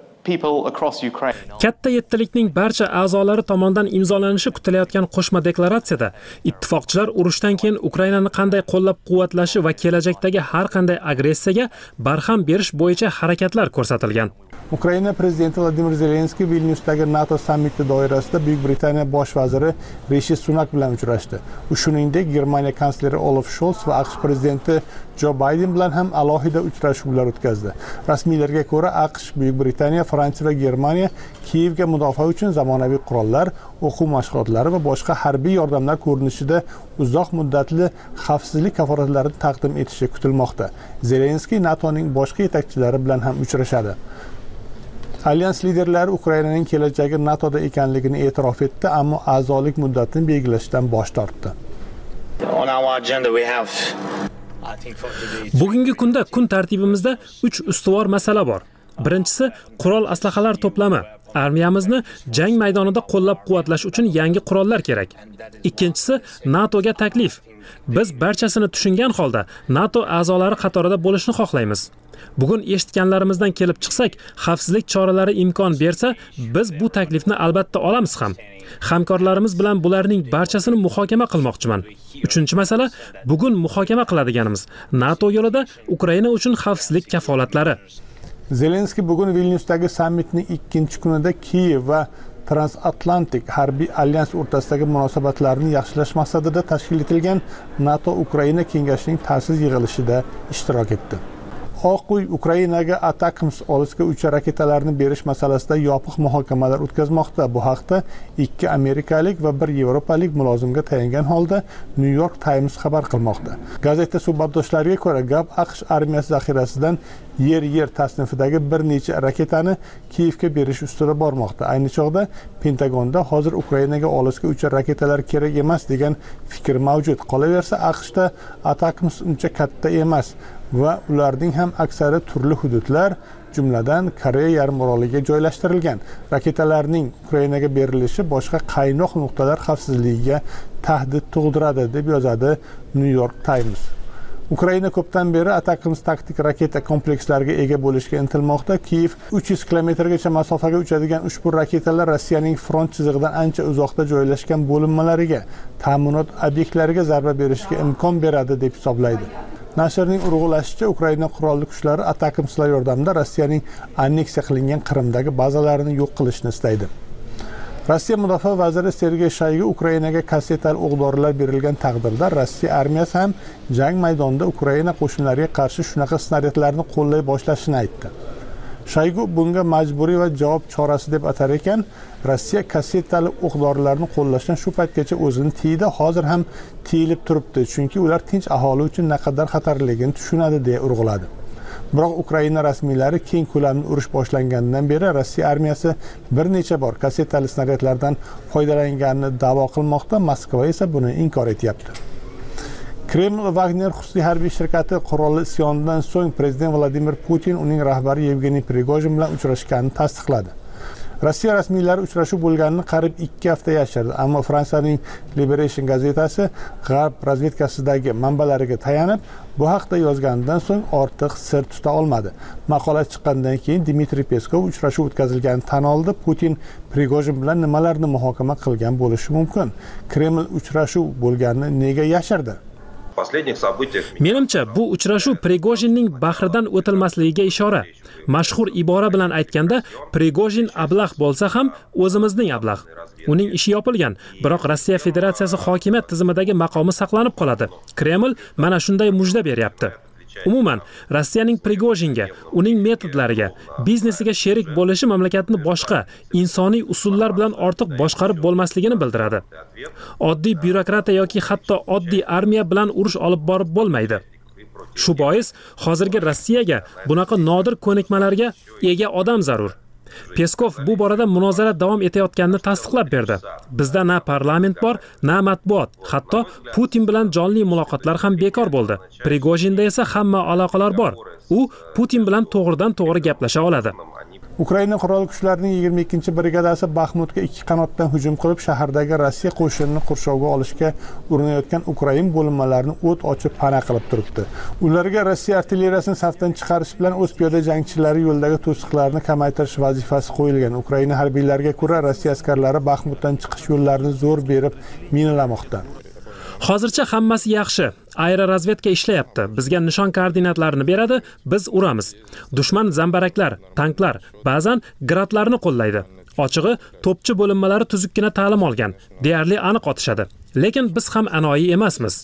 Katta yettilikning barcha a'zolari tomonidan imzolanishi kutilayotgan qo'shma deklaratsiyada ittifoqchilar urushdan keyin Ukrainani qanday qo'llab-quvvatlashi va kelajakdagi har qanday agressiyaga barham berish bo'yicha harakatlar ko'rsatilgan. Ukraina prezidenti Vladimir Zelenskiy Vilniusdagi NATO sammiti doirasida Buyuk Britaniya bosh vaziri Rishi Sunak bilan uchrashdi. U shuningdek Germaniya kansleri Olaf Scholz va AQSh prezidenti Joe Biden bilan ham alohida uchrashuvlar o'tkazdi. Rasmiylarga ko'ra, AQSh, Buyuk Britaniya, Fransiya va Germaniya Kiyevga mudofaa uchun zamonaviy qurollar, o'quv mashg'ulotlari va boshqa harbiy yordamlar ko'rinishida uzoq muddatli xavfsizlik kafolatlarini taqdim etishi kutilmoqda. Zelenskiy NATOning boshqa yetakchilari bilan ham uchrashadi. Alyans liderlari Ukrainaning kelajagi NATOda ekanligini e'tirof etdi, ammo a'zolik muddatini belgilashdan bosh tortdi. Bugungi kunda kun tartibimizda 3 ustuvor masala bor. Birinchisi qurol aslahalar to'plami. Armiyamizni jang maydonida qo'llab-quvvatlash uchun yangi qurollar kerak. Ikkinchisi NATOga taklif. Biz barchasini tushungan holda NATO a'zolari qatorida bo'lishni xohlaymiz. Bugun eshitganlarimizdan kelib chiqsak, xavfsizlik choralari imkon bersa, biz bu taklifni albatta olamiz ham. Hamkorlarimiz bilan bularning barchasini muhokama qilmoqchiman. Uchinchi masala, bugun muhokama qiladiganimiz NATO yo'lida Ukraina uchun xavfsizlik kafolatlari. Zelenskiy bugun Vilniusdagi sammitning ikkinchi kunida Kiyev va Transatlantik harbiy alyans o'rtasidagi munosabatlarni yaxshilash maqsadida tashkil etilgan NATO-Ukraina kengashining ta'sis yig'ilishida ishtirok etdi. Oq uy Ukrainaga ATACMS olisga 3 raketalarni berish masalasida yopiq muhokamalar o'tkazmoqda. Bu haqda 2 amerikalik va 1 yevropalik mulozimga tayangan holda New York Times xabar qilmoqda. Gazeta suhbatdoshlariga ko'ra, gap AQSh armiyasi zaxirasidan yer tasnifidagi bir necha raketani Kiyevga berish ustida bormoqda. Ayni chog'da Pentagonda hozir Ukrainaga olisga 3 raketalar kerak emas degan fikr mavjud. Qolaversa, AQShda ATACMS uncha katta emas va ularning ham aksari turli hududlar, jumladan Koreya yarimoroliga joylashtirilgan. Raketalarning Ukrainaga berilishi boshqa qaynoq nuqtalar xavfsizligiga tahdid tug'diradi, deb yozadi New York Times. Ukraina ko'pdan beri ATACMS taktik raketa komplekslariga ega bo'lishga intilmoqda. Kiyev 300 kilometrgacha masofaga uchadigan ushbu raketalar Rossiyaning front chizig'idan ancha uzoqda joylashgan bo'linmalariga, ta'minot obyektlariga zarba berishga imkon beradi, deb hisoblaydi. Nashrning urg'ulashicha, Ukraina qurolli kuchlari ATACMSlar yordamida Rossiyaning anneksiya qilingan Qrimdagi bazalarini yo'q qilishni istaydi. Rossiya mudofaa vaziri Sergey Shoygu Ukrainaga kassetali o'q-dorilar berilgan taqdirda Rossiya armiyasi ham jang maydonida Ukraina qo'shinlariga qarshi shunaqa snaryadlarni qo'llay boshlashini aytdi. Shoygu bunga majburiy va javob chorasi deb atar ekan. Rossiya kassetali o'q-dorilarni qo'llashdan shu paytgacha o'zini tiydi, hozir ham tiyilib turibdi, chunki ular tinch aholi uchun naqadar xatarligini tushunadi, deya urg'uladi. Biroq Ukraina rasmiylari keng ko'lamli urush boshlanganidan beri Rossiya armiyasi bir necha bor kassetali snaryadlardan foydalanganini da'vo qilmoqda, Moskva esa buni inkor etyapti. Kreml Wagner xususiy harbiy shirkati qurolli isyonidan so'ng prezident Vladimir Putin uning rahbari Yevgeniy Prigojin bilan uchrashganini tasdiqladi. Rossiya rasmiylari uchrashuv bo'lganini qariyb 2 hafta yashirdi, ammo Fransiyaning Liberation gazetasi G'arb razvedkasidagi manbalariga tayanib, bu haqda yozganidan so'ng ortiq sir tuta olmadi. Maqola chiqqandan keyin Dmitriy Peskov uchrashuv o'tkazilganini tan oldi. Putin Prigojin bilan nimalarni muhokama qilgan bo'lishi mumkin? Kreml uchrashuv bo'lganini nega yashirdi? Menimcha, bu uchrashuv Prigojinning bahridan o'tilmasligiga ishora. Mashhur ibora bilan aytganda, Prigojin ablah bo'lsa ham o'zimizning ablah. Uning ishi yopilgan, biroq Rossiya Federatsiyasi hokimiyat tizimidagi maqomi saqlanib qoladi. Kreml mana shunday mujda beryapti. Umuman, Rossiyaning Prigojinga, uning metodlariga, biznesiga sherik bo'lishi mamlakatni boshqa insoniy usullar bilan ortiq boshqarib bo'lmasligini bildiradi. Oddiy byurokratiya yoki hatto oddiy armiya bilan urush olib borib bo'lmaydi. Shu bois hozirgi Rossiyaga bunaqa nodir ko'nikmalarga ega odam zarur. Peskov bu borada munozara davom etayotganini tasdiqlab berdi. Bizda na parlament bor, na matbuot, hatto Putin bilan jonli muloqotlar ham bekor bo'ldi. Prigojinda esa hamma aloqalar bor. U Putin bilan to'g'ridan-to'g'ri gaplasha oladi. Ukraina qurolli kuchlarining 22-brigadasi Baxmutga ikki qanotdan hujum qilib, shahardagi Rossiya qo'shinini qurshovga olishga urinayotgan Ukraina bo'linmalarini o't ochib pana qilib turibdi. Ularga Rossiya artilleriyasini safdan chiqarish bilan o'z piyoda jangchilari yo'ldagi to'siqlarni kamaytirish vazifasi qo'yilgan. Ukraina harbiylariga ko'ra, Rossiya askarlari Baxmutdan chiqish yo'llarini zo'r berib minalamoqda. Hozircha hammasi yaxshi. Aerorazvedka ishlayapti. Bizga nishon koordinatlarini beradi, biz uramiz. Dushman zambaraklar, tanklar, ba'zan gradlarni qo'llaydi. Ochig'i, to'pchi bo'linmalari tuzukkina ta'lim olgan, deyarli aniq otishadi. Lekin biz ham anoyi emasmiz.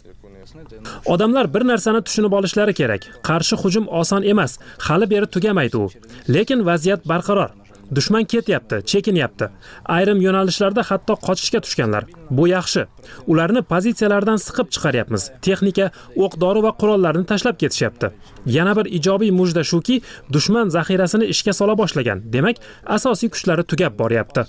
Odamlar bir narsani tushunib olishlari kerak. Qarshi hujum oson emas, hali beri tugamaydi u. Lekin vaziyat barqaror. Dushman ketyapti, chekinyapti. Ayrim yo'nalishlarda hatto qochishga tushganlar. Bu yaxshi. Ularni pozitsiyalardan siqib chiqaryapmiz. Texnika, o'q-dori va qurollarni tashlab ketishyapti. Yana bir ijobiy mujda shuki, dushman zaxirasini ishga sola boshlagan. Demak, asosiy kuchlari tugab boryapti.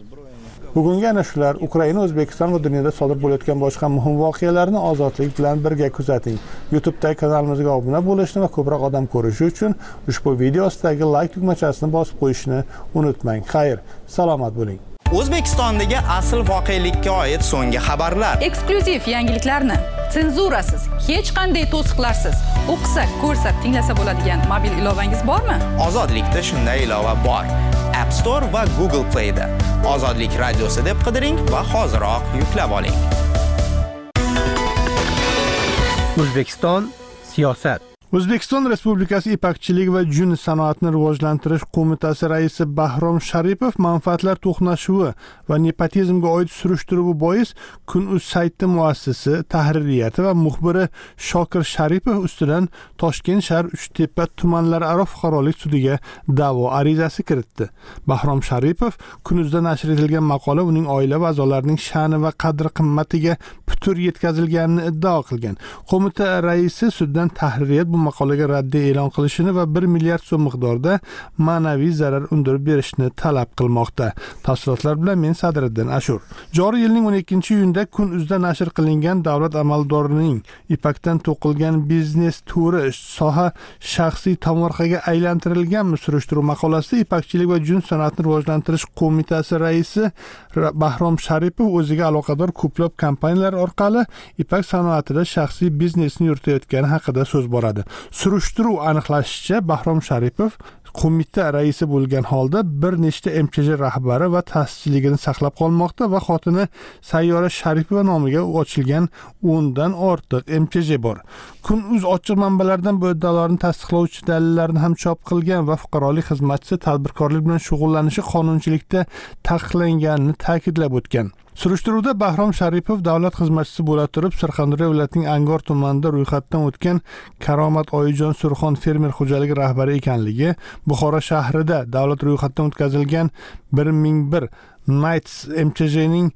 Bugungi ana shular Ukraina, O'zbekiston va dunyoda sodir bo'layotgan boshqa muhim voqealarni ozodlik bilan birga kuzating. YouTube'dagi kanalimizga obuna bo'lishni va ko'proq odam ko'rishi uchun ushbu video ostidagi like tugmachasini bosib qo'yishni unutmang. Xayr, salomat bo'ling. O'zbekistondagi asl voqelikka oid so'nggi xabarlar, eksklyuziv yangiliklarni senzurasiz, hech qanday to'siqlarsiz o'qisa, ko'rsa, tinglasa bo'ladigan mobil ilovangiz bormi? Ozodlikda shunday ilova bor. App Store va Google Play'da Ozodlik radiosi deb qidiring va hoziroq yuklab oling. O'zbekiston siyosat. O'zbekiston Respublikasi Ipakchilik va jun sanoatini rivojlantirish qo'mitasi raisi Bahrom Sharipov manfaatlar to'qnashuvi va nepotizmga oid surishtiruvi bois Kun.uz sayti muassisi, tahririyati va muxbiri Shokir Sharipov ustidan Toshkent shahar Uchtepa tumanlararo fuqarolik sudiga da'vo arizasi kiritdi. Bahrom Sharipov Kun.uzda nashr etilgan maqola uning oila va a'zolarining sha'ni va qadr-qimmatiga putur yetkazilganini iddao qilgan. Qo'mita raisi suddan tahririyat bu maqolaga raddiya e'lon qilishini va 1 milliard so'm miqdorida ma'naviy zarar undirib berishni talab qilmoqda. Tafsilotlar bilan men Sadriddin Ashur. Joriy yilning 12-iyunda Kun.uzda nashr qilingan davlat amaldorining ipakdan to'qilgan biznes turi soha shaxsiy tomorqaga aylantirilganmi surishtiruv maqolasida Ipakchilik va jun sanoatini rivojlantirish qo'mitasi raisi Bahrom Sharipov o'ziga aloqador ko'plab kompaniyalar orqali ipak sanoatida shaxsiy biznesni yuritayotgani haqida so'z boradi. Surishtiruv aniqlashicha, Bahrom Sharipov qo'mita raisi bo'lgan holda bir nechta MChJ rahbari va ta'sischiligini saqlab qolmoqda va xotini Sayyora Sharipova nomiga ochilgan 10 dan ortiq MChJ bor. Kun.uz ochiq manbalardan bu iddaolarni tasdiqlovchi dalillarni ham chop qilgan va fuqarolik xizmatchisi tadbirkorlik bilan shug'ullanishi qonunchilikda taqiqlanganini ta'kidlab o'tgan. Surishtiruvda Bahrom Sharipov davlat xizmatchisi bo'la turib, Surxondaryo viloyatining Angor tumanida ro'yxatdan o'tgan Karomat Oyijon Surxon fermer xo'jaligi rahbari ekanligi, Buxoro shahrida davlat ro'yxatdan o'tkazilgan 1001 Nights MCJning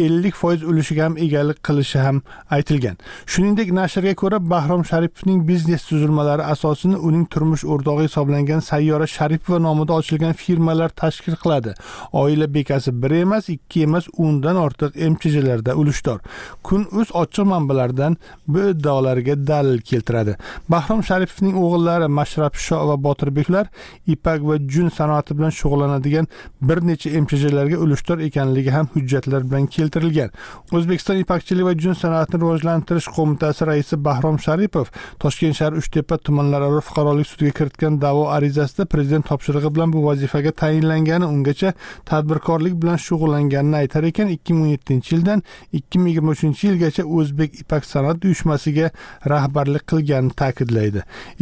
50% ulushiga ham egalik qilishi ham aytilgan. Shuningdek, nashrga ko'ra Bahrom Sharipovning biznes tuzilmalari asosini uning turmush o'rtog'i hisoblangan Sayyora Sharipova nomida ochilgan firmalar tashkil qiladi. Oila bekasi 1 emas, 2 emas, 10 dan ortiq MCJlarda ulushdor. Kun.uz ochiq manbalardan bu iddaolarga dalil keltiradi. Bahrom Sharipovning o'g'illari Mashrab Sho va Botirbeklar ipak va jun sanoati bilan shug'ullanadigan bir necha MCJlarga ulushdor ekanligi ham hujjatlar bilan keltirilgan. O'zbekiston ipakchilik va jun sanoatini rivojlantirish qo'mitasi raisi Bahrom Sharipov Toshkent shahar Uchtepa tumanlararo fuqarolik sudiga kiritgan da'vo arizasida prezident topshirig'i bilan bu vazifaga tayinlangani, ungacha tadbirkorlik bilan shug'ullanganini aytar ekan, 2017-yildan 2023-yilgacha O'zbek Ipak sanoat uyushmasiga rahbarlik qilganini ta'kidlaydi.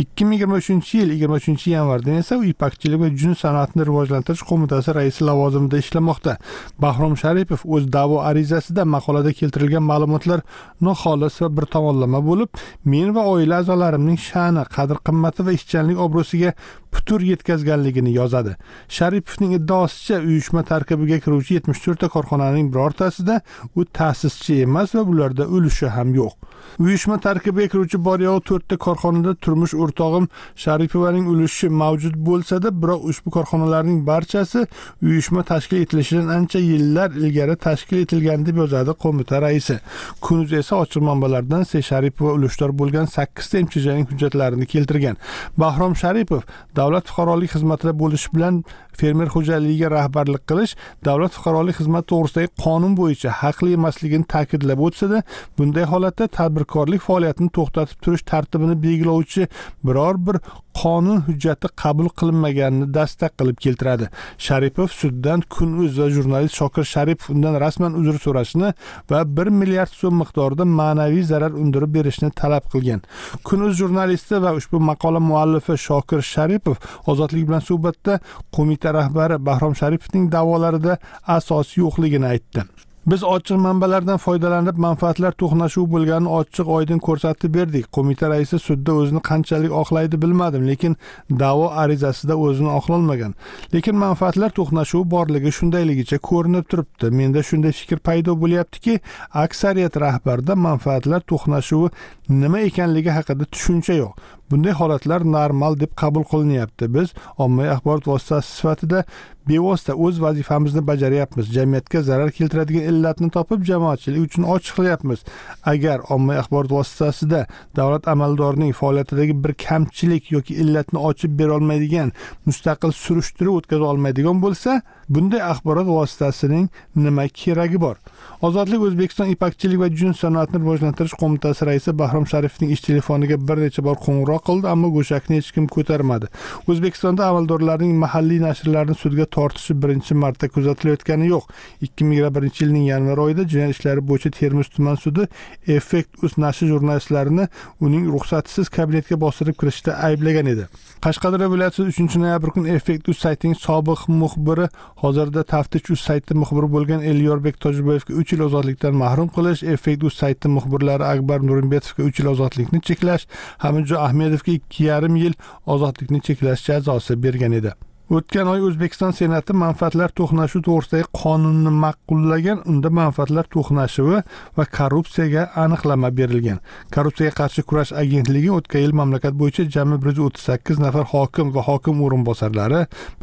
2023-yil 23-yanvardan esa u ipakchilik va jun sanoatini rivojlantirish qo'mitasi raisi lavozimida ishlamoqda. Bahrom Sharipov o'z da'vo arizasida maqolada keltirilgan ma'lumotlar noxolis va bir tomonlama bo'lib, men va oila a'zolarimning sha'ni, qadr-qimmati va ishchanlik obro'siga putur yetkazganligini yozadi. Sharipovning iddaosicha, uyushma tarkibiga kiruvchi 74 ta korxonaning birortasida u ta'sischi emas va bularda ulushi ham yo'q. Uyushma tarkibiga kiruvchi bor yo'q 4 ta korxonada turmush o'rtog'im Sharipovaning ulushi mavjud bo'lsa-da, biroq ushbu korxonalarning barchasi uyushma tashkil etilishidan ancha yillar ilgari tashkil etilgan deb yozadi qo'mita raisi. Kunuz esa ochiq manbalardan Sharipova ulushdor bo'lgan 8 ta MCJning hujjatlarini keltirgan. Bahrom Sharipov davlat fuqarolik xizmatida bo'lish bilan fermer xo'jaligiga rahbarlik qilish davlat fuqarolik xizmati to'g'risidagi qonun bo'yicha haqli emasligini ta'kidlab o'tsa-da, bunday holatda tadbirkorlik faoliyatini to'xtatib turish tartibini belgilovchi biror bir qonun hujjati qabul qilinmaganini dastak qilib keltiradi. Sharipov suddan Kun.uz va jurnalist Shokir Sharipov undan rasman uzr so'rashni va 1 milliard so'm miqdorida ma'naviy zarar undirib berishni talab qilgan. Kun.uz jurnalisti va ushbu maqola muallifi Shokir Sharipov ozodlik bilan suhbatda qo'mita rahbari Bahrom Sharipovning da'volarida asos yo'qligini aytdi. Biz ochiq manbalardan foydalanib manfaatlar to'qnashuvi bo'lganini ochiq oydin ko'rsatib berdik. Qo'mita raisi sudda o'zini qanchalik oqlaydi bilmadim, lekin da'vo arizasida o'zini oqlolmagan. Lekin manfaatlar to'qnashuvi borligi shundayligicha ko'rinib turibdi. Menda shunday fikr paydo bo'lyaptiki, aksariyat rahbarda manfaatlar to'qnashuvi nima ekanligi haqida tushuncha yo'q. Bunday holatlar normal deb qabul qilinyapti. Biz ommaviy axborot vositasi sifatida bevosita o'z vazifamizni bajaryapmiz. Jamiyatga zarar keltiradigan illatni topib, jamoatchilik uchun ochiq qilyapmiz. Agar ommaviy axborot vositasida davlat amaldorining faoliyatidagi bir kamchilik yoki illatni ochib bera olmaydigan, mustaqil surishtiruv o'tkaza olmaydigan bo'lsa, bunday axborot vositasining nima keragi bor? Ozodlik O'zbekiston ipakchilik va jun sanoatini rivojlantirish qo'mitasi raisi Bahrom Sharipovning ish telefoniga bir necha bor qo'ng'iroq qildi, ammo go'shakni hech kim ko'tarmadi. O'zbekistonda amaldorlarning mahalliy nashrlarni sudga tortishi birinchi marta kuzatilayotgani yo'q. 2021-yilning yanvar oyida jinoyat ishlari bo'yicha Termiz tuman sudi Effekt.uz nashri jurnalistlarini uning ruxsatsiz kabinetga bostirib kirishda ayblagan edi. Qashqadaryo viloyati 3-noyabr kuni Effekt.uz saytining sobiq muxbiri, hozirda Taftish.uz sayti muxbiri bo'lgan Elyorbek Tojiboyevga 3 yil ozodlikdan mahrum qilish, Effekt.uz sayti muxbirlari Akbar Nurimbetovga 3 yil ozodlikni cheklash, Hamidjon Ahmedovga 2,5 yil ozodlikni cheklash jazosi bergan edi. O'tgan oy O'zbekiston Senati manfaatlar to'qnashuvi to'g'risidagi qonunni ma'qullagan. Unda manfaatlar to'qnashuvi va korrupsiyaga aniqlama berilgan. Korrupsiyaga qarshi kurash agentligi o'tgan yil mamlakat bo'yicha jami 138 nafar hokim va hokim o'rinbosarlari,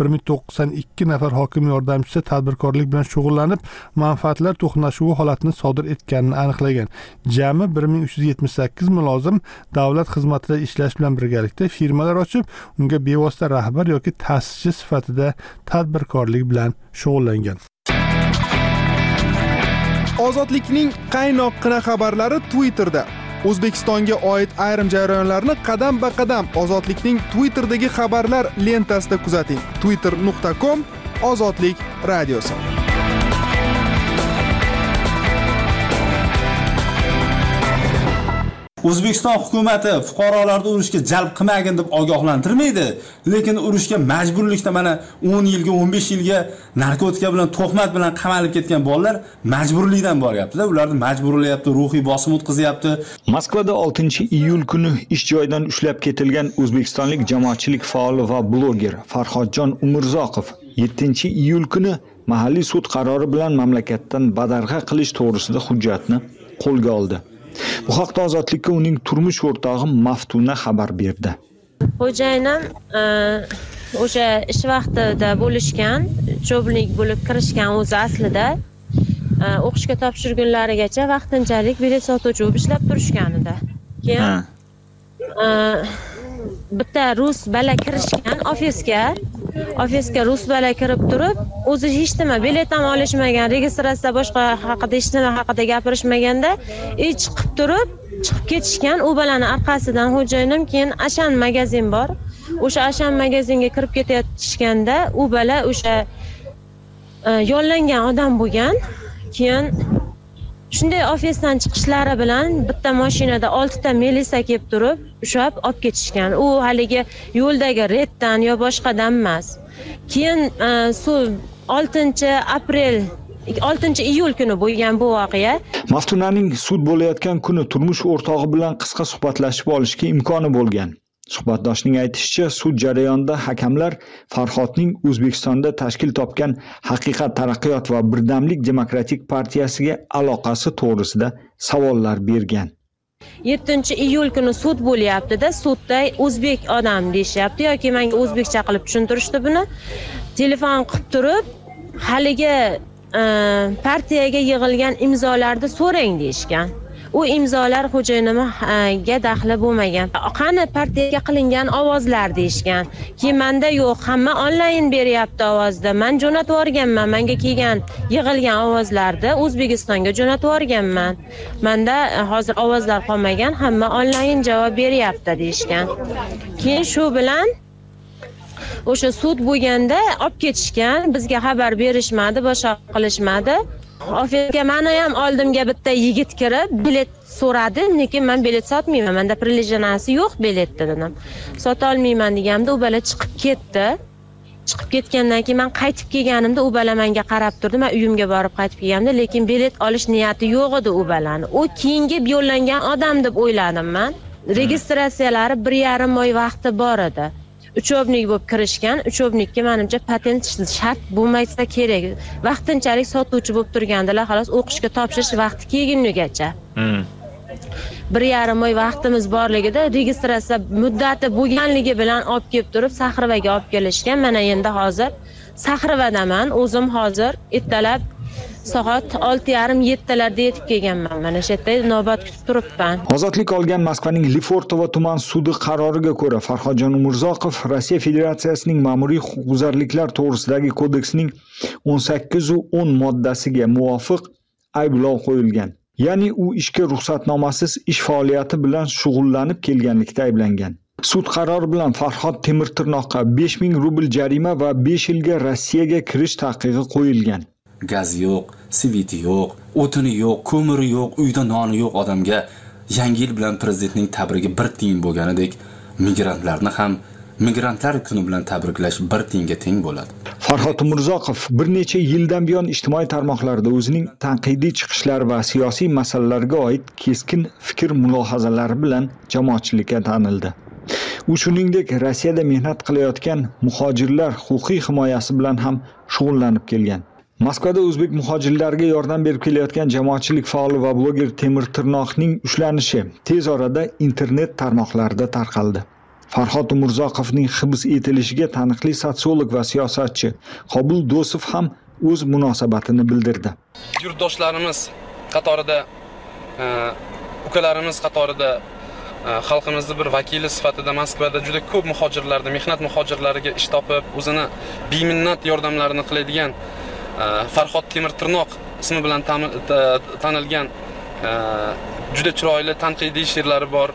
1092 nafar hokim yordamchisi tadbirkorlik bilan shug'ullanib, manfaatlar to'qnashuvi holatini sodir etganini aniqlagan. Jami 1378 mulozim davlat xizmatida ishlash bilan birgalikda firmalar ochib, unga bevosita rahbar yoki ta'sischi sifatida tadbirkorlik bilan shug'ullangan. Ozodlikning qaynoqqina xabarlari Twitterda. O'zbekistonga oid ayrim jarayonlarni qadam-ba-qadam Ozodlikning Twitterdagi xabarlar lentasida kuzating. twitter.com/ozodlik radiosi. O'zbekiston hukumati fuqarolarni urushga jalb qilmagin deb ogohlantirmaydi, lekin urushga majburlikda mana 10 yilga, 15 yilga narkotika bilan, tuhmat bilan qamalib ketgan bolalar majburlikdan boryapti-da, ularni majburlayapti, ruhiy bosim o'tkazyapti. Moskvada 6-iyul kuni ish joyidan ushlab ketilgan o'zbekistonlik jamoatchilik faoli va bloger Farhodjon Umurzoqov 7-iyul kuni mahalliy sud qarori bilan mamlakatdan badarg'a qilish to'g'risida hujjatni qo'lga oldi. Bu haqda Ozodlikka uning turmush o'rtog'i Maftuna xabar berdi. Xo'jayinim o'sha ish vaqtida bo'lishgan, jo'blik bo'lib kirishgan o'zi aslida o'qishga topshirgunlarigacha vaqtinchalik bilet sotuvchi bo'lib ishlab turishgan edi. Keyin bitta rus bola kirishgan ofisga, ofisga rus bola kirib turib, o'zi hech nima bilet ham olishmagan, registratsiya boshqa haqida hech nima haqida gapirishmaganda, chiqib turib, chiqib ketishgan. U balani orqasidan xo'jayinim keyin Ashan magazin bor. O'sha Ashan magazinga kirib ketayotganda, u bala o'sha yollangan odam bo'lgan. Keyin shunday ofisdan chiqishlari bilan bitta mashinada 6 ta milisa kelib turib, ushlab olib ketishgan. U haligi yo'ldagi reddan yo boshqadan emas. Keyin 6-iyul kuni bo'lgan bu voqea. Maftunaning sud bo'layotgan kuni turmush o'rtog'i bilan qisqa suhbatlashib olishga imkoni bo'lgan. Suhbatdoshning aytishicha, sud jarayonida hakamlar Farhodning O'zbekistonda tashkil topgan Haqiqat taraqqiyot va Birdamlik demokratik partiyasiga aloqasi to'g'risida savollar bergan. 7-iyul kuni sud bo'lyapti-da, sudda o'zbek odam deyishyapti yoki menga o'zbekcha qilib tushuntirishdi buni. Telefon qilib turib, haligi partiyaga yig'ilgan imzolarni so'rang deyishgan. U imzolar xo'jayinimga daxli bo'lmagan. Qani partiyaga qilingan ovozlar deyishgan. Keyin menda yo'q, hamma onlayn beryapti ovozda. Men jo'natib yuborganman. Menga kelgan yig'ilgan ovozlarni O'zbekistonga jo'natib yuborganman. Menda hozir ovozlar qolmagan, hamma onlayn javob beryapti deyishgan. Keyin shu bilan o'sha sud bo'lganda olib ketishgan, bizga xabar berishmadi, boshqa qilishmadi. Ofisga meni ham oldimga bitta yigit kirib, bilet so'radi, lekin men bilet sotmayman, menda prilejanasi yo'q biletda dedim. Sota olmayman deganimda u bala chiqib ketdi. Chiqib ketgandan keyin men qaytib kelganimda u bala menga qarab turdi. Men uyimga borib qaytib kelganimda, lekin bilet olish niyati yo'q edi u balani. U keyingi yo'llangan odam deb o'yladim men. Registratsiyalari 1,5 oy vaqti bor edi. Uchobnik bo'lib kirishgan. Uchobnikka menimcha patent shart bo'lmaysa kerak. Vaqtinchalik sotuvchi bo'lib turgandilar, xolos o'qishga topshirish vaqti kelgungacha. 1,5 oy vaqtimiz borligida registratsiya muddati bo'lganligi bilan olib kelib turib, Sahrivaga olib kelishgan. Mana endi hozir Sahrivadaman. O'zim hozir ertalab soat 6:30-7larda yetib kelganman. Mana shu yerda navbat kutib turibman. Ozodlik olgan Moskvaning Lefortovo tuman sudi qaroriga ko'ra Farhodjon Umurzoqov Rossiya Federatsiyasining ma'muriy huquqbuzarliklar to'g'risidagi kodeksining 18-10 moddasiga muvofiq ayblov qo'yilgan. Ya'ni u ishga ruxsatnomasiz ish faoliyati bilan shug'ullanib kelganlikda ayblangan. Sud qarori bilan Farhod Temirtirnoqqa 5000 rubl jarima va 5 yilga Rossiyaga kirish taqiqi qo'yilgan. Gaz yo'q, sveti yo'q, o'tini yo'q, ko'miri yo'q, uyda noni yo'q odamga Yangi yil bilan prezidentning tabrigi 1 tiyin bo'lganidek, migrantlarni ham migrantlar kuni bilan tabriklash 1 tiyinga teng bo'ladi. Farhod Umurzoqov bir necha yildan buyon ijtimoiy tarmoqlarda o'zining tanqidiy chiqishlari va siyosiy masalalarga oid keskin fikr mulohazalari bilan jamoatchilikka tanildi. U shuningdek Rossiyada mehnat qilayotgan muhojirlar huquqiy himoyasi bilan ham shug'ullanib kelgan. Moskvada o'zbek muhojirlarga yordam berib kelayotgan jamoatchilik faoli va bloger Temirtirnoqning ushlanishi tez orada internet tarmoqlarida tarqaldi. Farhod Umurzoqovning hibs etilishiga taniqli sotsiolog va siyosatchi Qobul Do'sov ham o'z munosabatini bildirdi. Yurtdoshlarimiz qatorida, ukalarimiz qatorida xalqimizning bir vakili sifatida Moskvada juda ko'p muhojirlarni, mehnat muhojirlariga ish topib, o'zini beminnat yordamlarini qiladigan Farhod Temirtirnoq ismi bilan tanilgan juda chiroyli tanqidiy she'rlari bor,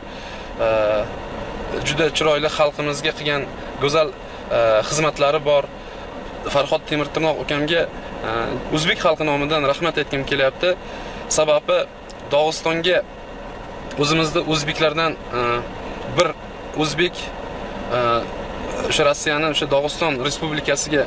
juda chiroyli xalqimizga qilgan go'zal xizmatlari bor. Farhod Temirtirnoq ukamga o'zbek xalqi nomidan rahmat aytgim kelyapti. Sababi Dog'istonga o'zimizda o'zbeklardan bir o'zbek o'sha Rossiyaning o'sha Dog'iston respublikasiga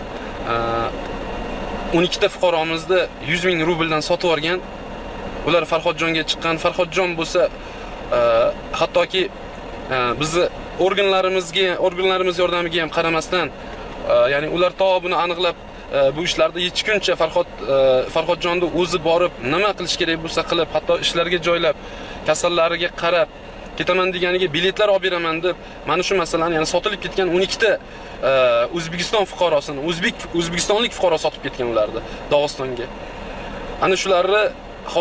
12 ta fuqaromizni 100 ming rubldan sotib olgan. Ular Farhodjonga chiqqan. Farhodjon bo'lsa hattoki bizni organlarimiz yordamiga ham qaramasdan, ya'ni ular to buni aniqlab bu ishlarni yechguncha Farhodjonni o'zi borib nima qilish kerak bo'lsa qilib, hatto ishlarga joylab, kasallariga qarab, ketaman deganiga biletlar olib beraman deb mana shu masalani, ya'ni sotilib ketgan 12 ta O'zbekiston fuqarosini, O'zbekistonlik fuqaro sotib ketgan ularni Dog'istonga. Ana shularni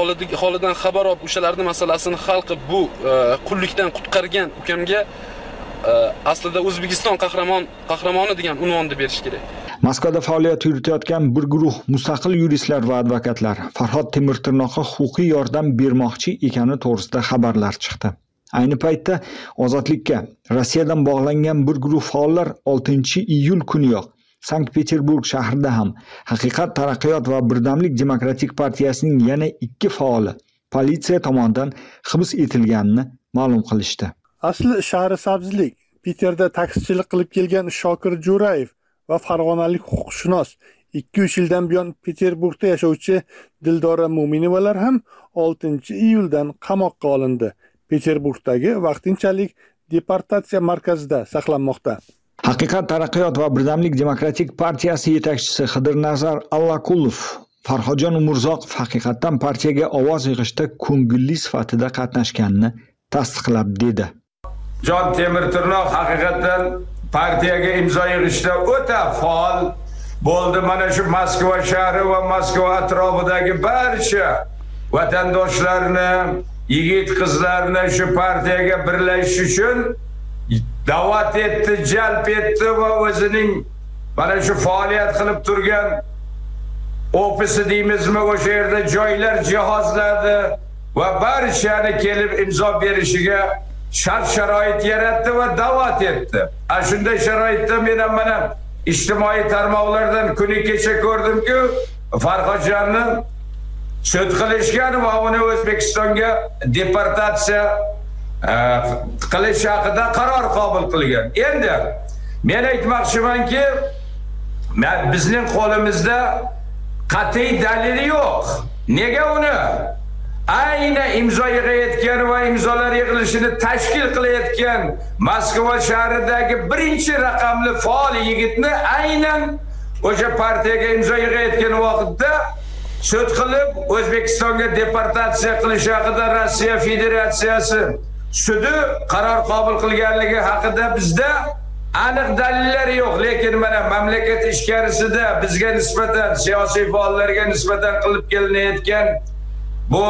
holidan xabar olib, o'shalarning masalasini hal qilib, bu qullikdan qutqargan ukamga aslida O'zbekiston qahramoni degan unvonni berish kerak. Moskvada faoliyat yuritayotgan bir guruh mustaqil yuristlar va advokatlar Farhod Temirtirnoqqa huquqiy yordam bermoqchi ekani to'g'risida xabarlar chiqdi. Ayni paytda Ozodlikka Rossiyadan bog'langan bir guruh faollar 6-iyul kuniyoq Sankt-Peterburg shahrida ham Haqiqat taraqqiyot va Birdamlik demokratik partiyasining yana 2 faoli politsiya tomonidan hibs etilganini ma'lum qilishdi. Asli shahri Sabzlik, Piterda taksichilik qilib kelgan Shokir Jo'rayev va farg'onalik huquqshunos 2-3 yildan buyon Peterburgda yashovchi Dildora Mo'minovalar ham 6-iyuldan qamoqqa olindi. Peterburgdagi vaqtinchalik deportatsiya markazida saqlanmoqda. Haqiqat taraqqiyot va Birdamlik demokratik partiyasi yetakchisi Xidirnazar Allakulov Farhodjon Umurzoqov haqiqatdan partiyaga ovoz yig'ishda ko'ngilli sifatida qatnashganini tasdiqlab dedi. Jon Temirtirnoq haqiqatdan partiyaga imzo yig'ishda o'ta faol bo'ldi. Mana shu Moskva shahri va Moskva atrofidagi barcha vatandoshlarni, yigit-qizlarni shu partiyaga birlashish uchun da'vat etdi, jalb etdi va o'zining mana shu faoliyat qilib turgan ofisi deymizmi, o'sha yerda joylar jihozladi va barchani kelib imzo berishiga shart-sharoit yaratdi va da'vat etdi. Shunday sharoitda men ham mana ijtimoiy tarmoqlardan kuni kecha ko'rdimki, Farhodjonni sud qilishgan va uni O'zbekistonga deportatsiya qilish haqida qaror qabul qilgan. Endi men aytmoqchimanki, bizning qo'limizda qat'iy dalil yo'q. Nega uni ayni imzo yig'ayotgan va imzolar yig'ilishini tashkil qilayotgan Moskva shahridagi birinchi raqamli faol yigitni aynan o'sha partiyaga imzo yig'ayotgan vaqtda sud qilib O'zbekistonga deportatsiya qilish haqida Rossiya Federatsiyasi sudi qaror qabul qilganligi haqida bizda aniq dalillar yo'q. Lekin mana mamlakat ichkarisida bizga nisbatan, siyosiy faollarga nisbatan qilib kelinayotgan bu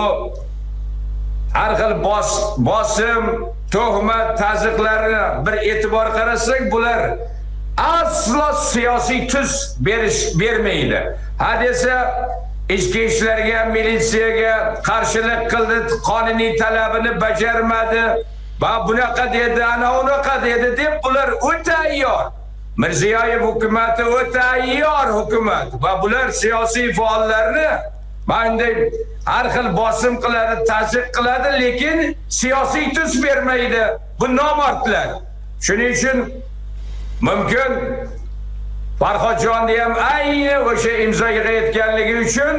har xil bosim, tuhmat, ta'ziqlarni bir e'tibor qarasak, bular aslo siyosiy tus bermaydi. Hadesa ichki ishlarga, militsiyaga qarshilik qildi, qonuniy talabini bajarmadi va bunaqa dedi, ana unaqa dedi deb bular o'ta ayyor. Mirziyoyev hukumati o'ta ayyor hukumat va bular siyosiy faollarni bunday har xil bosim qiladi, ta'ziq qiladi, lekin siyosiy tus bermaydi. Bu nomardlar. Shuning uchun mumkin Farhodjonni ham ayni o'sha imzo yig'ayotganligi uchun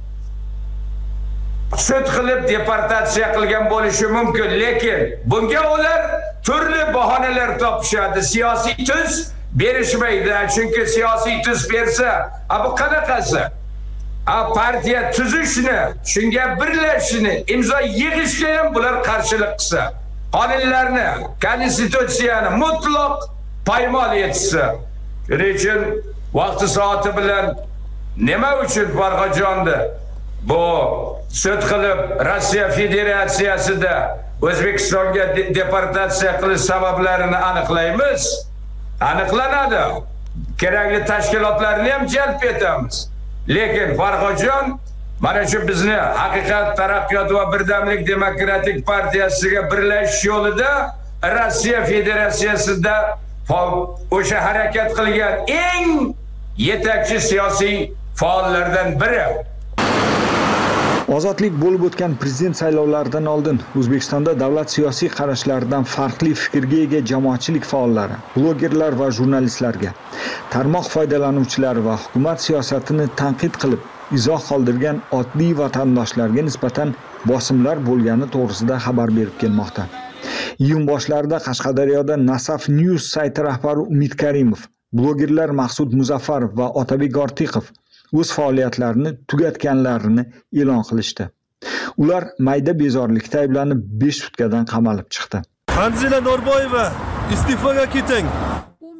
sud qilib deportatsiya qilgan bo'lishi mumkin, lekin bunga ular turli bahonalar topishadi. Siyosiy tus berishmaydi, chunki siyosiy tus bersa, bu qanaqasi? Partiya tuzishni, shunga birlashishni, imzo yig'ishga ham bular qarshilik qilsa, qonunlarni, konstitutsiyani mutlaq poymol etsa, shuning uchun vaqti soati bilan nima uchun Farhodjonni bu sud qilib Rossiya Federatsiyasida O'zbekistonga deportatsiya qilish sabablarini aniqlaymiz. Aniqlanadi. Kerakli tashkilotlarni ham jalb etamiz. Lekin Farhodjon mana shu bizni Haqiqat taraqqiyot va Birdamlik demokratik partiyasiga birlashish yo'lida Rossiya Federatsiyasida o'sha harakat qilgan eng yetakchi siyosiy faollardan biri. Ozodlik bo'lib o'tgan prezident saylovlaridan oldin O'zbekistonda davlat siyosiy qarashlaridan farqli fikrga ega jamoatchilik faollari, blogerlar va jurnalistlarga, tarmoq foydalanuvchilari va hukumat siyosatini tanqid qilib izoh qoldirgan oddiy vatandoshlarga nisbatan bosimlar bo'lgani to'g'risida xabar berib kelmoqda. Iyun boshlarida Qashqadaryoda Nasaf News sayti rahbari Umid Karimov, blogerlar Maqsud Muzaffarov va Otabek Ortiqov o'z faoliyatlarini tugatganlarini e'lon qilishdi. Ular mayda bezorlikda ayblanib 5 sutkadan qamalib chiqdi. Hanzila Norboyeva, iste'foga keting.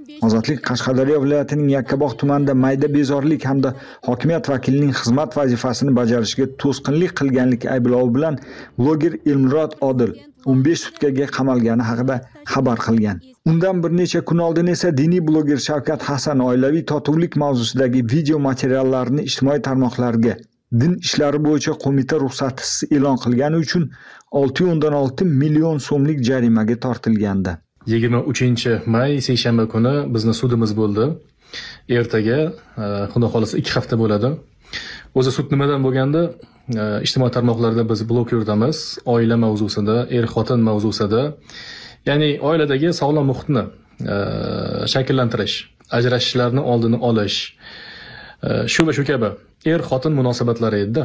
Ozodlik Qashqadaryo viloyatining Yakkabog' tumanida mayda bezorlik hamda hokimiyat vakilining xizmat vazifasini bajarishiga to'sqinlik qilganlik ayblovi bilan bloger Elmurod Odil 15 sutkaga qamalgani haqida xabar qilgan. Undan bir necha kun oldin esa diniy bloger Shavkat Hasan oilaviy totuvlik mavzusidagi video materiallarini ijtimoiy tarmoqlarga din ishlari bo'yicha qo'mita ruxsatisiz e'lon qilgani uchun 6.6 million so'mlik jarimaga tortilgandi. 23-may seshanba kuni bizni sudimiz bo'ldi. Ertaga, xudo xolasa 2 hafta bo'ladi. O'zi sud nimadan bo'lganda, ijtimoiy tarmoqlarda biz blog yuritamiz, oila mavzusida, er-xotin mavzusida, ya'ni oiladagi sog'lom muhitni shakllantirish, ajrashishlarning oldini olish, shu va shu kabi er-xotin munosabatlari edi.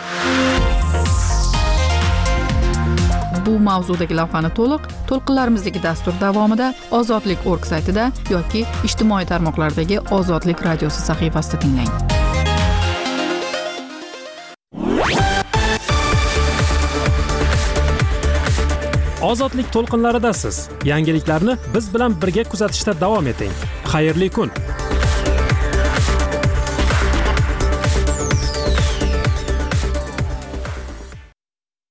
Bu mavzudagi lavhani to'lqinlarimizdagi dastur davomida ozodlik.org saytida yoki ijtimoiy tarmoqlardagi Ozodlik radiosi sahifasida tinglang. Ozodlik to'lqinlaridasiz. Yangiliklarni biz bilan birga kuzatishda davom eting. Xayrli kun.